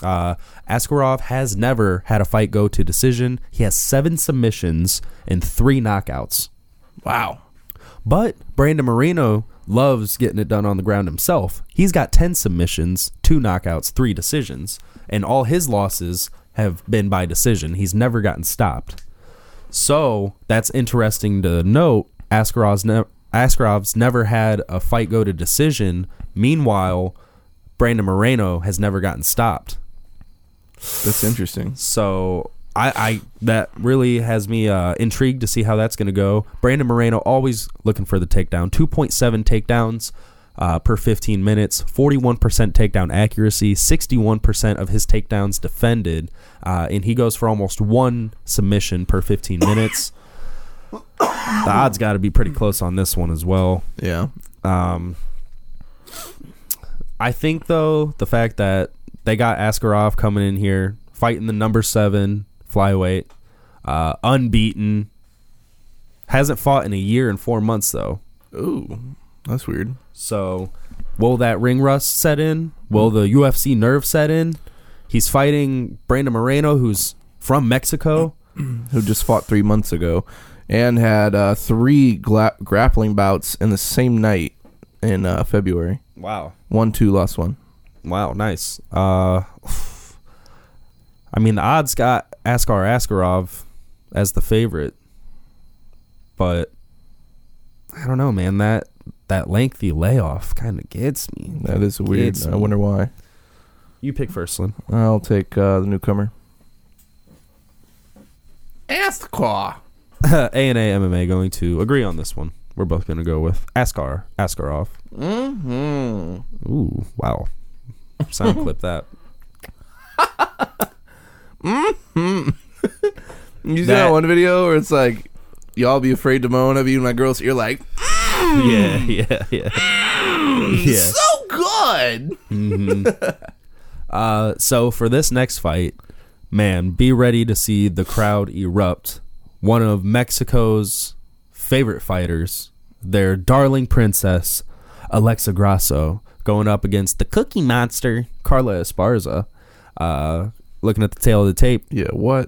Uh, Askarov has never had a fight go to decision. He has seven submissions and three knockouts. Wow. But Brandon Moreno loves getting it done on the ground himself. He's got ten submissions, two knockouts, three decisions, and all his losses have been by decision. He's never gotten stopped. So that's interesting to note. Askarov's, ne- Askarov's never had a fight go to decision. Meanwhile, Brandon Moreno has never gotten stopped. That's interesting. So I, I that really has me uh, intrigued to see how that's going to go. Brandon Moreno always looking for the takedown. two point seven takedowns uh, per fifteen minutes, forty-one percent takedown accuracy, sixty-one percent of his takedowns defended, uh, and he goes for almost one submission per fifteen minutes. The odds got to be pretty close on this one as well. Yeah. Um, I think, though, the fact that they got Askarov coming in here, fighting the number seven flyweight, uh, unbeaten, hasn't fought in a year and four months, though. Ooh, that's weird. So, will that ring rust set in? Will the U F C nerve set in? He's fighting Brandon Moreno, who's from Mexico. Who just fought three months ago and had uh, three gla- grappling bouts in the same night in uh, February. Wow. One, two, lost one. Wow, nice. Uh, I mean, the odds got Askar Askarov as the favorite, but I don't know, man. That that lengthy layoff kind of gets me. That is weird. Gets I me. wonder why. You pick first, Slim. I'll take uh, the newcomer. Askar. A and A M M A going to agree on this one. We're both going to go with Askar Askarov. Mm-hmm. Ooh, wow. Sound clip that. Mm-hmm. You see That- that one video where it's like, y'all be afraid to moan of you and my girls. You're like, Yeah, yeah, yeah. Yeah. so good. Mm-hmm. uh, so for this next fight, man, be ready to see the crowd erupt. One of Mexico's favorite fighters, their darling princess, Alexa Grasso, going up against the Cookie Monster, Carla Esparza. Uh, looking at the tail of the tape, Yeah, what?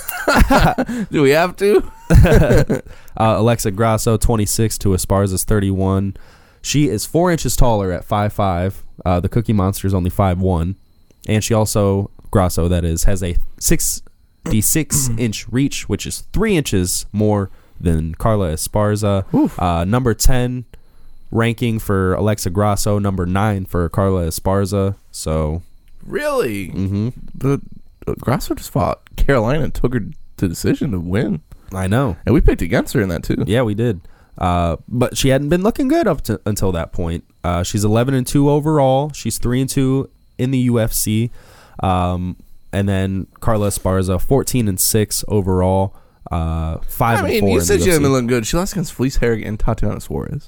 Do we have to? uh, Alexa Grasso, twenty-six to Esparza's thirty-one. She is four inches taller at five five. Uh, the Cookie Monster is only five one. And she also, Grasso that is, has a sixty-six inch reach, which is three inches more than Carla Esparza. Uh, number ten ranking for Alexa Grasso, number nine for Carla Esparza. So, Really? mm-hmm. But uh, Grasso just fought Carolina and took her to decision to win. I know. And we picked against her in that too. Yeah, we did. Uh, but she hadn't been looking good up to until that point. Uh, she's eleven and two overall. She's three and two in the U F C. Um, and then Carla Esparza, fourteen and six overall. Uh, five I and mean, four you in said the she U F C. hadn't been looking good. She lost against Felice Herrig and Tatiana Suarez.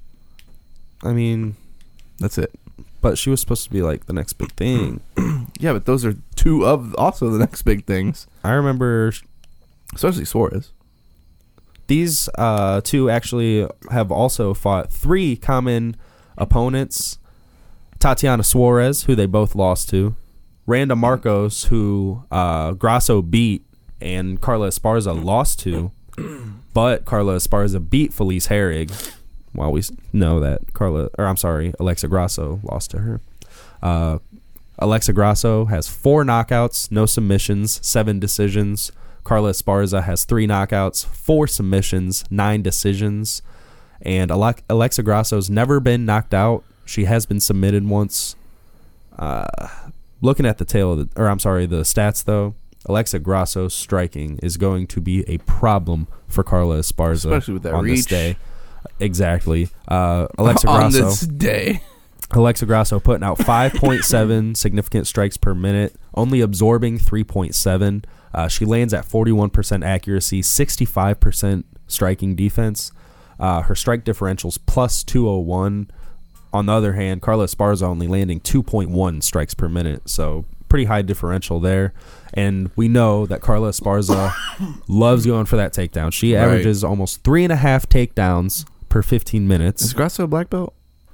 I mean, That's it. but she was supposed to be like the next big thing. Yeah, but those are two of also the next big things. I remember Especially Suarez. these uh, two actually have also fought three common opponents. Tatiana Suarez, who they both lost to. Randa Marcos, who uh, Grasso beat and Carla Esparza lost to. But Carla Esparza beat Felice Herrig. While we know that Carla, or I'm sorry, Alexa Grasso lost to her. Uh, Alexa Grasso has four knockouts, no submissions, seven decisions. Carla Esparza has three knockouts, four submissions, nine decisions. And Ale- Alexa Grasso's never been knocked out. She has been submitted once. Uh, looking at the tail of the, or I'm sorry, the stats though, Alexa Grasso's striking is going to be a problem for Carla Esparza, Especially with that on this reach. day. Exactly. Uh, Alexa On Grasso. this day. Alexa Grasso putting out five point seven significant strikes per minute, only absorbing three point seven. Uh, she lands at forty-one percent accuracy, sixty-five percent striking defense. Uh, her strike differential's plus two oh one. On the other hand, Carla Esparza only landing two point one strikes per minute, so pretty high differential there. And we know that Carla Esparza loves going for that takedown. She Right. averages almost three and a half takedowns per fifteen minutes. Is Grasso a black belt?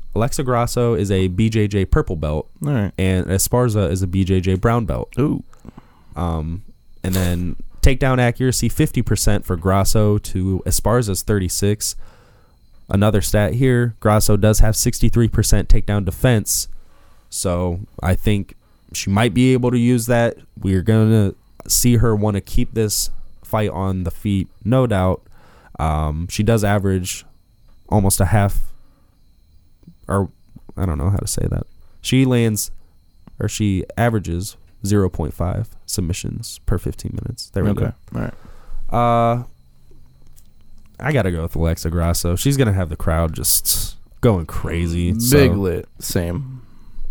Alexa Grasso is a B J J purple belt, All right. and Esparza is a B J J brown belt. Ooh. Um, and then takedown accuracy fifty percent for Grasso to Esparza's thirty-six. Another stat here, Grasso does have sixty-three percent takedown defense, so I think she might be able to use that. We're going to see her want to keep this fight on the feet, no doubt. Um, she does average almost a half, or I don't know how to say that. She lands, or she averages zero point five submissions per fifteen minutes. There we Okay. go. All right. Uh, I got to go with Alexa Grasso. She's going to have the crowd just going crazy. Big so. lit. Same.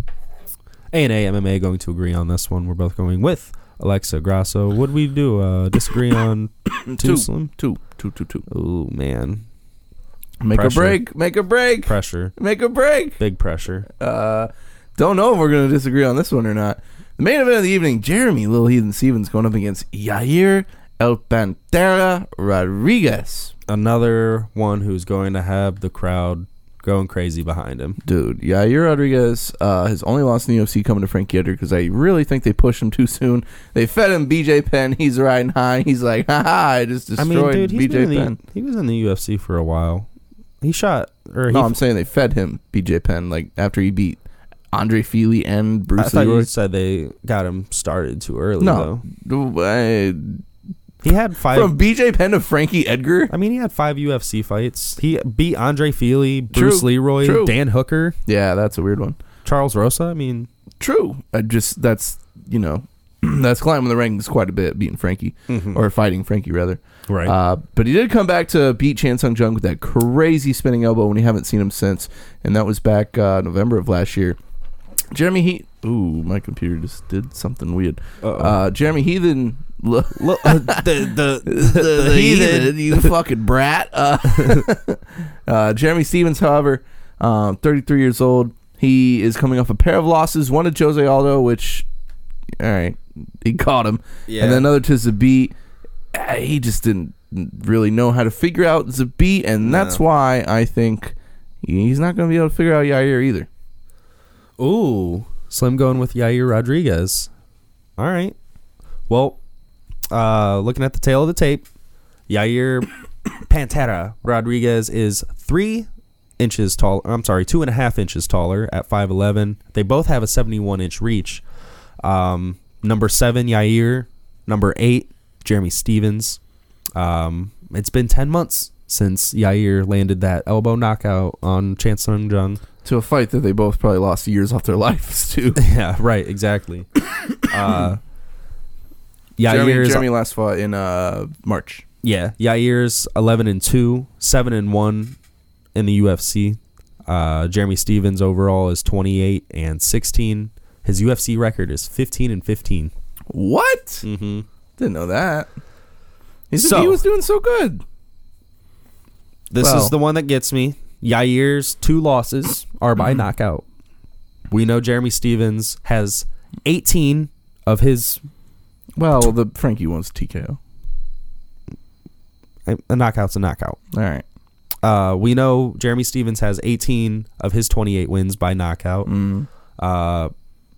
A and A M M A going to agree on this one. We're both going with Alexa Grasso. What do we do? Uh, disagree on two, Two. Slim? Two. Two, two, two. Oh, man. Make Pressure. a break. Make a break. Pressure. Make a break. Big pressure. Uh, don't know if we're going to disagree on this one or not. The main event of the evening, Jeremy Lil Heathen Stevens going up against Yair El Pantera Rodriguez. Another one who's going to have the crowd going crazy behind him. Dude, Yair Rodriguez uh, has only lost in the U F C coming to Frankie Edgar because I really think they pushed him too soon. They fed him B J Penn. He's riding high. He's like, haha, I just I destroyed mean, dude, he's B J been in Penn. the, he was in the U F C for a while. He shot, or No, he, I'm saying they fed him B J Penn like after he beat Andre Feely and Bruce I thought Leroy. you said they got him started too early. No, though. I- He had five. from B J Penn to Frankie Edgar. I mean, he had five U F C fights. He beat Andre Feely, Bruce True, Leroy, true. Dan Hooker, Yeah, that's a weird one. Charles Rosa. I mean, True. I just that's you know that's climbing the rankings quite a bit, beating Frankie or fighting Frankie rather. right. Uh, but he did come back to beat Chan Sung Jung with that crazy spinning elbow when we haven't seen him since, and that was back uh, November of last year. Jeremy He. Ooh, my computer just did something weird. Uh-oh. Uh, Jeremy Heathen. Lo- Look, uh, the the the, the heathen, you fucking brat. Uh, uh, Jeremy Stevens, however, um, thirty-three years old. He is coming off a pair of losses. One to Jose Aldo, which, all right, he caught him. Yeah. And then another to Zabit. Uh, he just didn't really know how to figure out Zabit, and that's No. why I think he's not going to be able to figure out Yair either. Ooh, Slim going with Yair Rodriguez. All right. Well, uh, looking at the tail of the tape, Yair Pantera Rodriguez is three inches tall. I'm sorry, two and a half inches taller at five eleven. They both have a seventy-one inch reach. Um, number seven, Yair. Number eight, Jeremy Stevens. Um, it's been ten months since Yair landed that elbow knockout on Chan Sung Jung. To a fight that they both probably lost years off their lives to. Yeah, right, exactly. uh, Jeremy, Yair's Jeremy last fought in uh, March. yeah, Yair's eleven and two, seven and one in the U F C. Uh, Jeremy Stevens overall is twenty-eight and sixteen. His U F C record is fifteen and fifteen. What? Mm-hmm. Didn't know that. He said So- he was doing so good. This Well- is the one that gets me. Yair's two losses are by knockout. We know Jeremy Stevens has eighteen of his. Well, the Frankie one's T K O. A knockout's a knockout. All right. Uh, we know Jeremy Stevens has eighteen of his twenty-eight wins by knockout. Mm. Uh,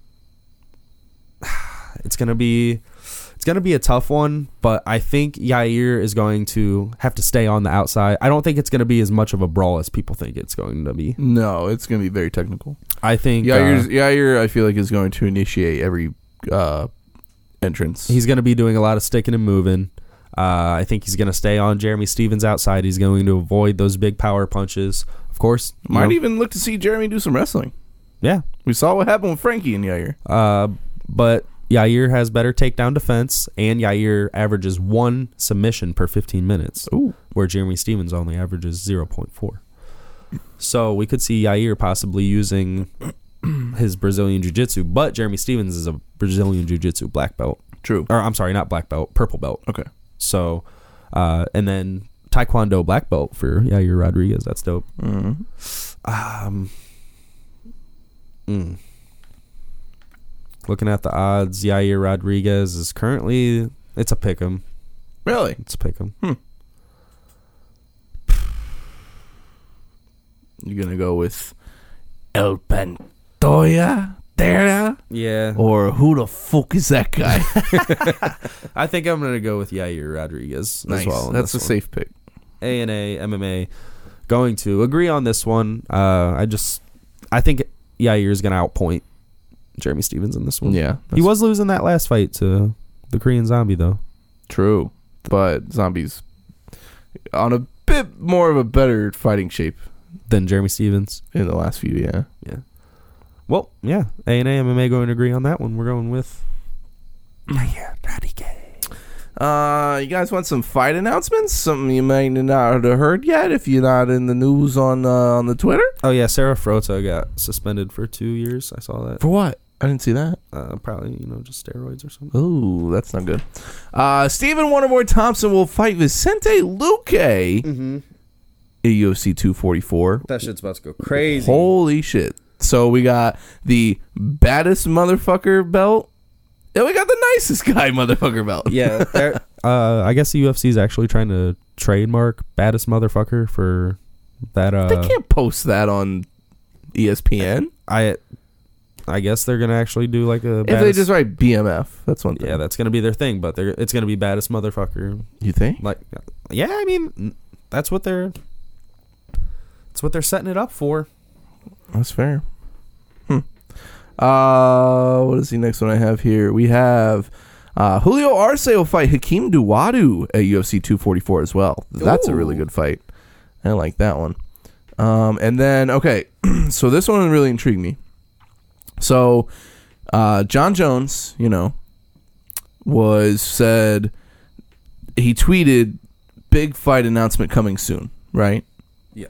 it's gonna be, it's gonna be a tough one, but I think Yair is going to have to stay on the outside. I don't think it's gonna be as much of a brawl as people think it's going to be. No, it's going to be very technical. I think Yair's, uh, Yair, I feel like, is going to initiate every uh, entrance. he's gonna be doing a lot of sticking and moving. Uh, I think he's gonna stay on Jeremy Stevens outside. He's going to avoid those big power punches. Of course, you Might know, even look to see Jeremy do some wrestling. yeah. We saw what happened with Frankie and Yair. Uh, but Yair has better takedown defense, and Yair averages one submission per fifteen minutes, Ooh. where Jeremy Stevens only averages zero point four. So we could see Yair possibly using his Brazilian Jiu-Jitsu, but Jeremy Stevens is a Brazilian Jiu-Jitsu black belt. True. Or I'm sorry, not black belt, purple belt. Okay. So, uh, and then Taekwondo black belt for Yair Rodriguez. That's dope. Mm. Um, mm. Looking at the odds, Yair Rodriguez is currently, it's a pick'em. Really? It's a pick'em. Hmm. You're going to go with El Pantoya there? Yeah. Or who the fuck is that guy? I think I'm going to go with Yair Rodriguez Nice. as well. on That's a this one. safe pick. A N A, M M A, going to agree on this one. Uh, I just, I think Yair is going to outpoint Jeremy Stevens in this one. Yeah. He that's was losing that last fight to the Korean Zombie, though. true. But Zombie's on a bit more of a better fighting shape Than Jeremy Stevens. in the last few, yeah. Yeah. Well, yeah. A N A, M M A going to agree on that one. We're going with Yair Rodriguez. Uh, you guys want some fight announcements? Something you may not have heard yet if you're not in the news on uh, on the Twitter. Oh, yeah. Sarah Frota got suspended for two years. I saw that. For what? I didn't see that. Uh, probably, you know, just steroids or something. Ooh, that's not good. Uh, Stephen Wonderboy Thompson will fight Vicente Luque Mm-hmm. at U F C two forty-four. That shit's about to go crazy. Holy shit. So we got the baddest motherfucker belt, and we got the nicest guy motherfucker belt. Yeah. they're- uh, I guess the U F C is actually trying to trademark baddest motherfucker for that. Uh, They can't post that on E S P N. I I guess they're gonna actually do like a. If they baddest- just write B M F, that's one thing. yeah, that's gonna be their thing, but they're it's gonna be baddest motherfucker. You think? Like, yeah, I mean, that's what they're. That's what they're setting it up for. That's fair. Hmm. Uh, what is the next one I have here? We have uh, Julio Arce will fight Hakeem Duwadu at U F C two forty-four as well. That's a really Ooh. good fight. I like that one. Um, and then, okay, so this one really intrigued me. So, uh, John Jones, you know, was said, he tweeted, big fight announcement coming soon, right? Yeah.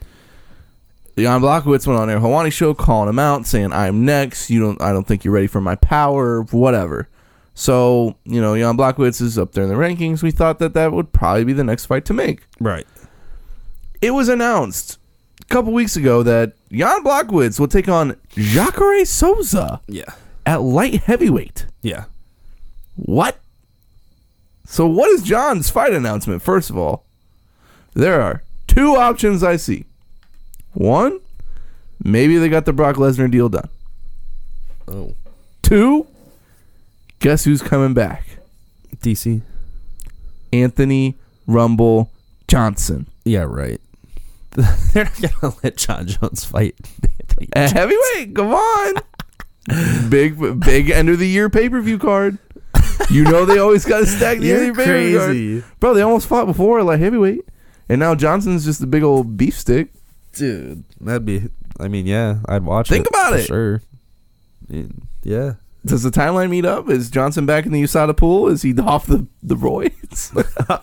Jan Blachowicz went on their Hawani show calling him out, saying, I'm next. You don't, I don't think you're ready for my power, whatever. So, you know, Jan Blachowicz is up there in the rankings. We thought that that would probably be the next fight to make. Right. It was announced a couple weeks ago that Jan Blachowicz will take on Jacare Souza Yeah. at light heavyweight. Yeah. What? So what is John's fight announcement? First of all, there are two options I see. One, maybe they got the Brock Lesnar deal done. Oh. Two, guess who's coming back? D C. Anthony Rumble Johnson. Yeah. Right. They're not gonna let John Jones fight. At heavyweight, come on. big, big end of the year pay per view card. You know they always got to stack the end of the year pay per view crazy, card. Bro, they almost fought before at like heavyweight, and now Johnson's just a big old beef stick. dude. That'd be. I mean, yeah, I'd watch it. Think about for it. Sure. I mean, yeah. Does the timeline meet up? Is Johnson back in the U S A D A pool? Is he off the the roids?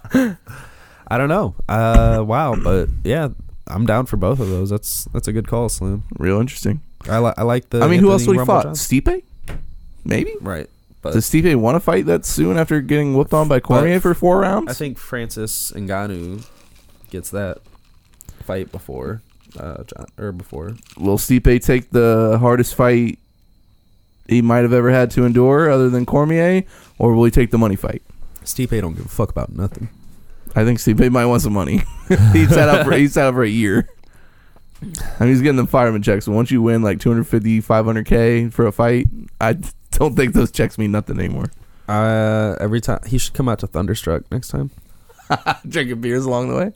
I don't know. Uh, wow, but yeah, I'm down for both of those. That's that's a good call, Slim. Real interesting. I like. I like the. I mean, who Anthony else would he Rumble fought? Johnson. Stipe? Maybe. Right. But Does Stipe want to fight that soon after getting whooped on by Cormier for four rounds? I think Francis Ngannou gets that fight before, uh, John, or before. Will Stipe take the hardest fight he might have ever had to endure, other than Cormier, or will he take the money fight? Stipe don't give a fuck about nothing. I think Stipe might want some money. he's set up for he's set up for a year. I mean, he's getting them fireman checks. So once you win like two fifty, five hundred K for a fight, I don't think those checks mean nothing anymore. Uh, every time he should come out to Thunderstruck next time. Drinking beers along the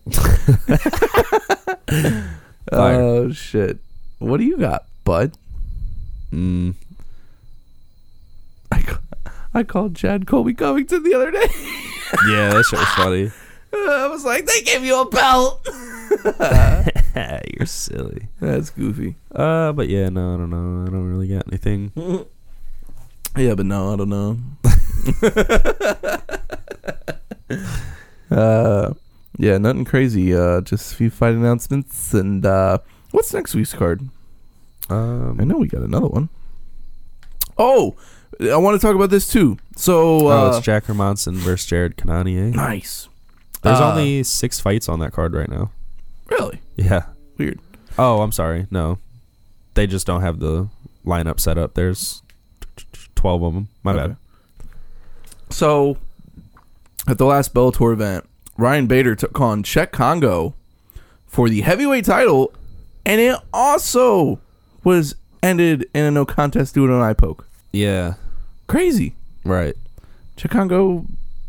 way. Fire. Oh shit! What do you got, bud? Mm. I, ca- I called Chad Colby Covington the other day. Yeah, that shit was funny. I was like, they gave you a belt. You're silly. That's goofy. Uh, but yeah, no, I don't know. I don't really got anything. Yeah, but no, I don't know. uh, yeah, nothing crazy. Uh, just a few fight announcements. And uh, what's next week's card? Um, I know we got another one. Oh, I want to talk about this too. So, uh, oh, it's Jack Hermanson versus Jared Cannonier. nice. There's Uh, only six fights on that card right now. Really Yeah. weird. Oh, I'm sorry. No, they just don't have the lineup set up. There's twelve of them. My Okay. bad. So, at the last Bellator event, Ryan Bader took on Czech Congo for the heavyweight title, and it also was ended in a no contest due to an eye poke. Yeah. Crazy. Right. Cheick Kongo,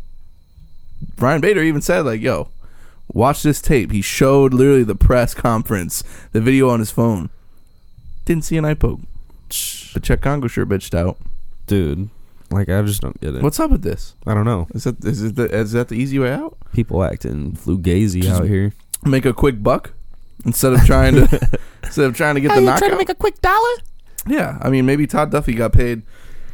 Ryan Bader even said, like, yo, watch this tape. He showed literally the press conference, the video on his phone. Didn't see an eye poke. But Cheick Kongo sure bitched out. Dude, like, I just don't get it. What's up with this? I don't know. Is that is, it the, is that the easy way out? People acting flugazy out here. Make a quick buck instead of trying to instead of trying to get Are the you knockout. trying to make a quick dollar? Yeah, I mean, maybe Todd Duffy got paid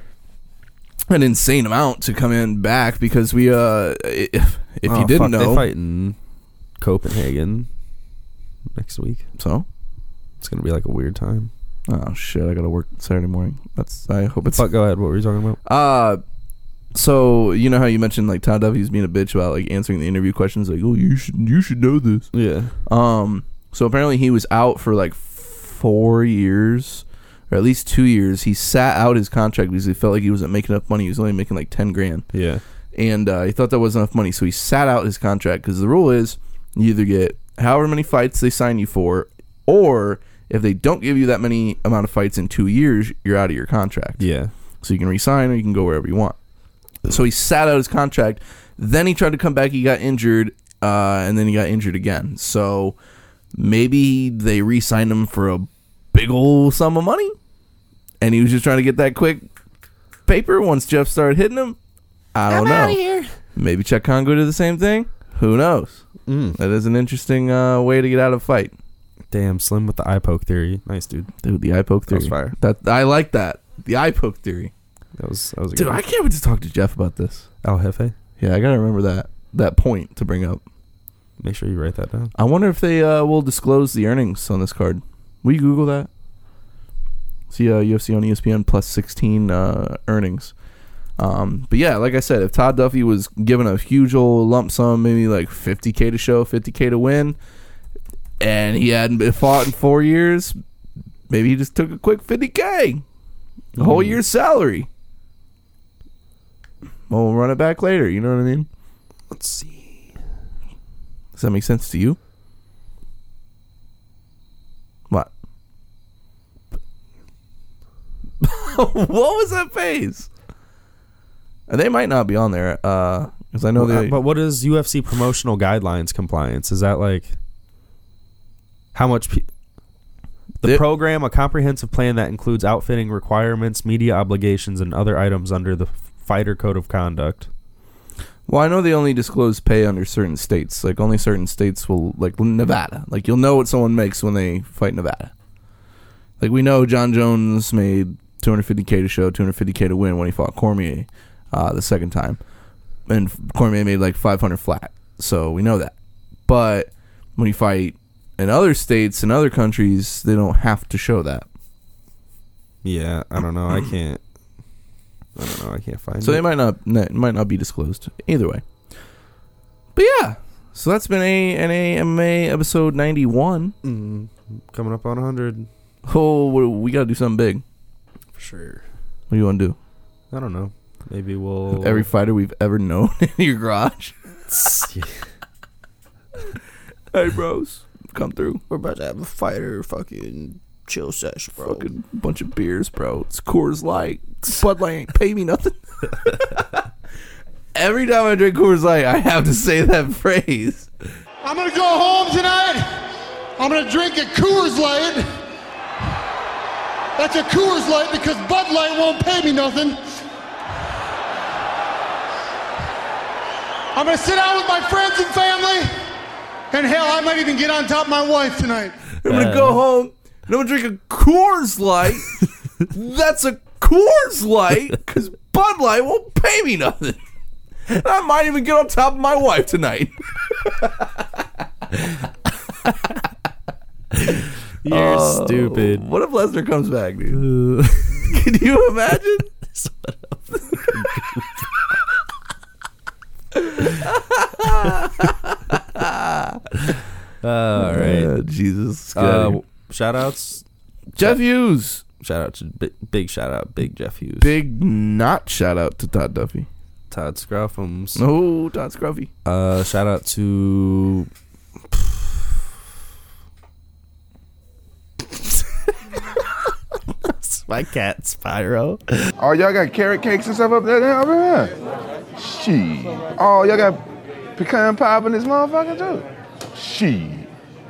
an insane amount to come in back because we, uh, if if Oh, you didn't fuck, know, they fight in Copenhagen next week. so It's gonna be like a weird time. oh shit, I gotta work Saturday morning. That's I hope it's Fuck, go ahead. What were you talking about? uh. So you know how you mentioned like Todd Duffy's being a bitch about like answering the interview questions, like, oh, you should you should know this. Yeah. Um. So apparently he was out for like four years. Or at least two years. He sat out his contract because he felt like he wasn't making enough money. He was only making like ten grand. Yeah. And uh, he thought that wasn't enough money. So he sat out his contract because the rule is you either get however many fights they sign you for, or if they don't give you that many amount of fights in two years, you're out of your contract. Yeah. So you can resign or you can go wherever you want. So he sat out his contract. Then he tried to come back. He got injured. Uh, and then he got injured again. So maybe they re-signed him for a big old sum of money, and he was just trying to get that quick paper once Jeff started hitting him. I don't I'm out know. of here. Maybe Cheick Kongo did the same thing. Who knows? Mm. That is an interesting uh, way to get out of a fight. Damn, Slim with the eye poke theory. Nice, dude. Dude, the eye poke That theory. was fire. That I like that. The eye poke theory. That was that was a Dude, good I can't wait to talk to Jeff about this. El Jefe. Yeah, I gotta remember that that point to bring up. Make sure you write that down. I wonder if they uh, will disclose the earnings on this card. Will you Google that? See uh, U F C on E S P N plus sixteen uh, earnings. Um, but yeah, like I said, if Todd Duffy was given a huge old lump sum, maybe like fifty K to show, fifty K to win, and he hadn't been fought in four years, maybe he just took a quick fifty K. A whole Mm. year's salary. Well, we'll run it back later, you know what I mean? Let's see. Does that make sense to you? What? What was that face? And they might not be on there, uh, because I know Well, uh, they. but what is U F C promotional guidelines compliance? Is that like how much pe- the They- program, a comprehensive plan that includes outfitting requirements, media obligations, and other items under the fighter code of conduct? Well, I know they only disclose pay under certain states. Like only certain states will, like Nevada. Like you'll know what someone makes when they fight Nevada. Like we know John Jones made two hundred fifty K to show, two hundred fifty K to win when he fought Cormier uh, the second time, and Cormier made like five hundred flat. So we know that. But when you fight in other states and other countries, they don't have to show that. Yeah, I don't know. I can't. I don't know. I can't find So it. they might not it might not be disclosed either way. But yeah, so that's been a an A M A episode ninety-one. Mm, coming up on one hundred. Oh, we, we got to do something big. For sure. What do you want to do? I don't know. Maybe we'll. Every fighter we've ever known in your garage. Hey, bros, come through. We're about to have a fighter fucking chill sesh, bro. Fucking bunch of beers, bro. It's Coors Light. Bud Light ain't pay me nothing. Every time I drink Coors Light, I have to say that phrase. I'm gonna go home tonight. I'm gonna drink a Coors Light. That's a Coors Light because Bud Light won't pay me nothing. I'm gonna sit down with my friends and family, and hell, I might even get on top of my wife tonight. I'm gonna go home and I'm gonna drink a Coors Light. That's a Coors Light because Bud Light won't pay me nothing. And I might even get on top of my wife tonight. You're Oh, stupid. What if Lesnar comes back, dude? Can you imagine? All right. Uh, Jesus. Uh, shout outs. Jeff Hughes. Shout out to big, big shout out, Big Jeff Hughes. Big not shout out to Todd Duffy. Todd Scruffums. No, Todd Scruffy. Uh, shout out to. My cat Spyro. Oh, y'all got carrot cakes and stuff up there, there over here? Shit. Oh, y'all got pecan pie up in this motherfucker too? Shit.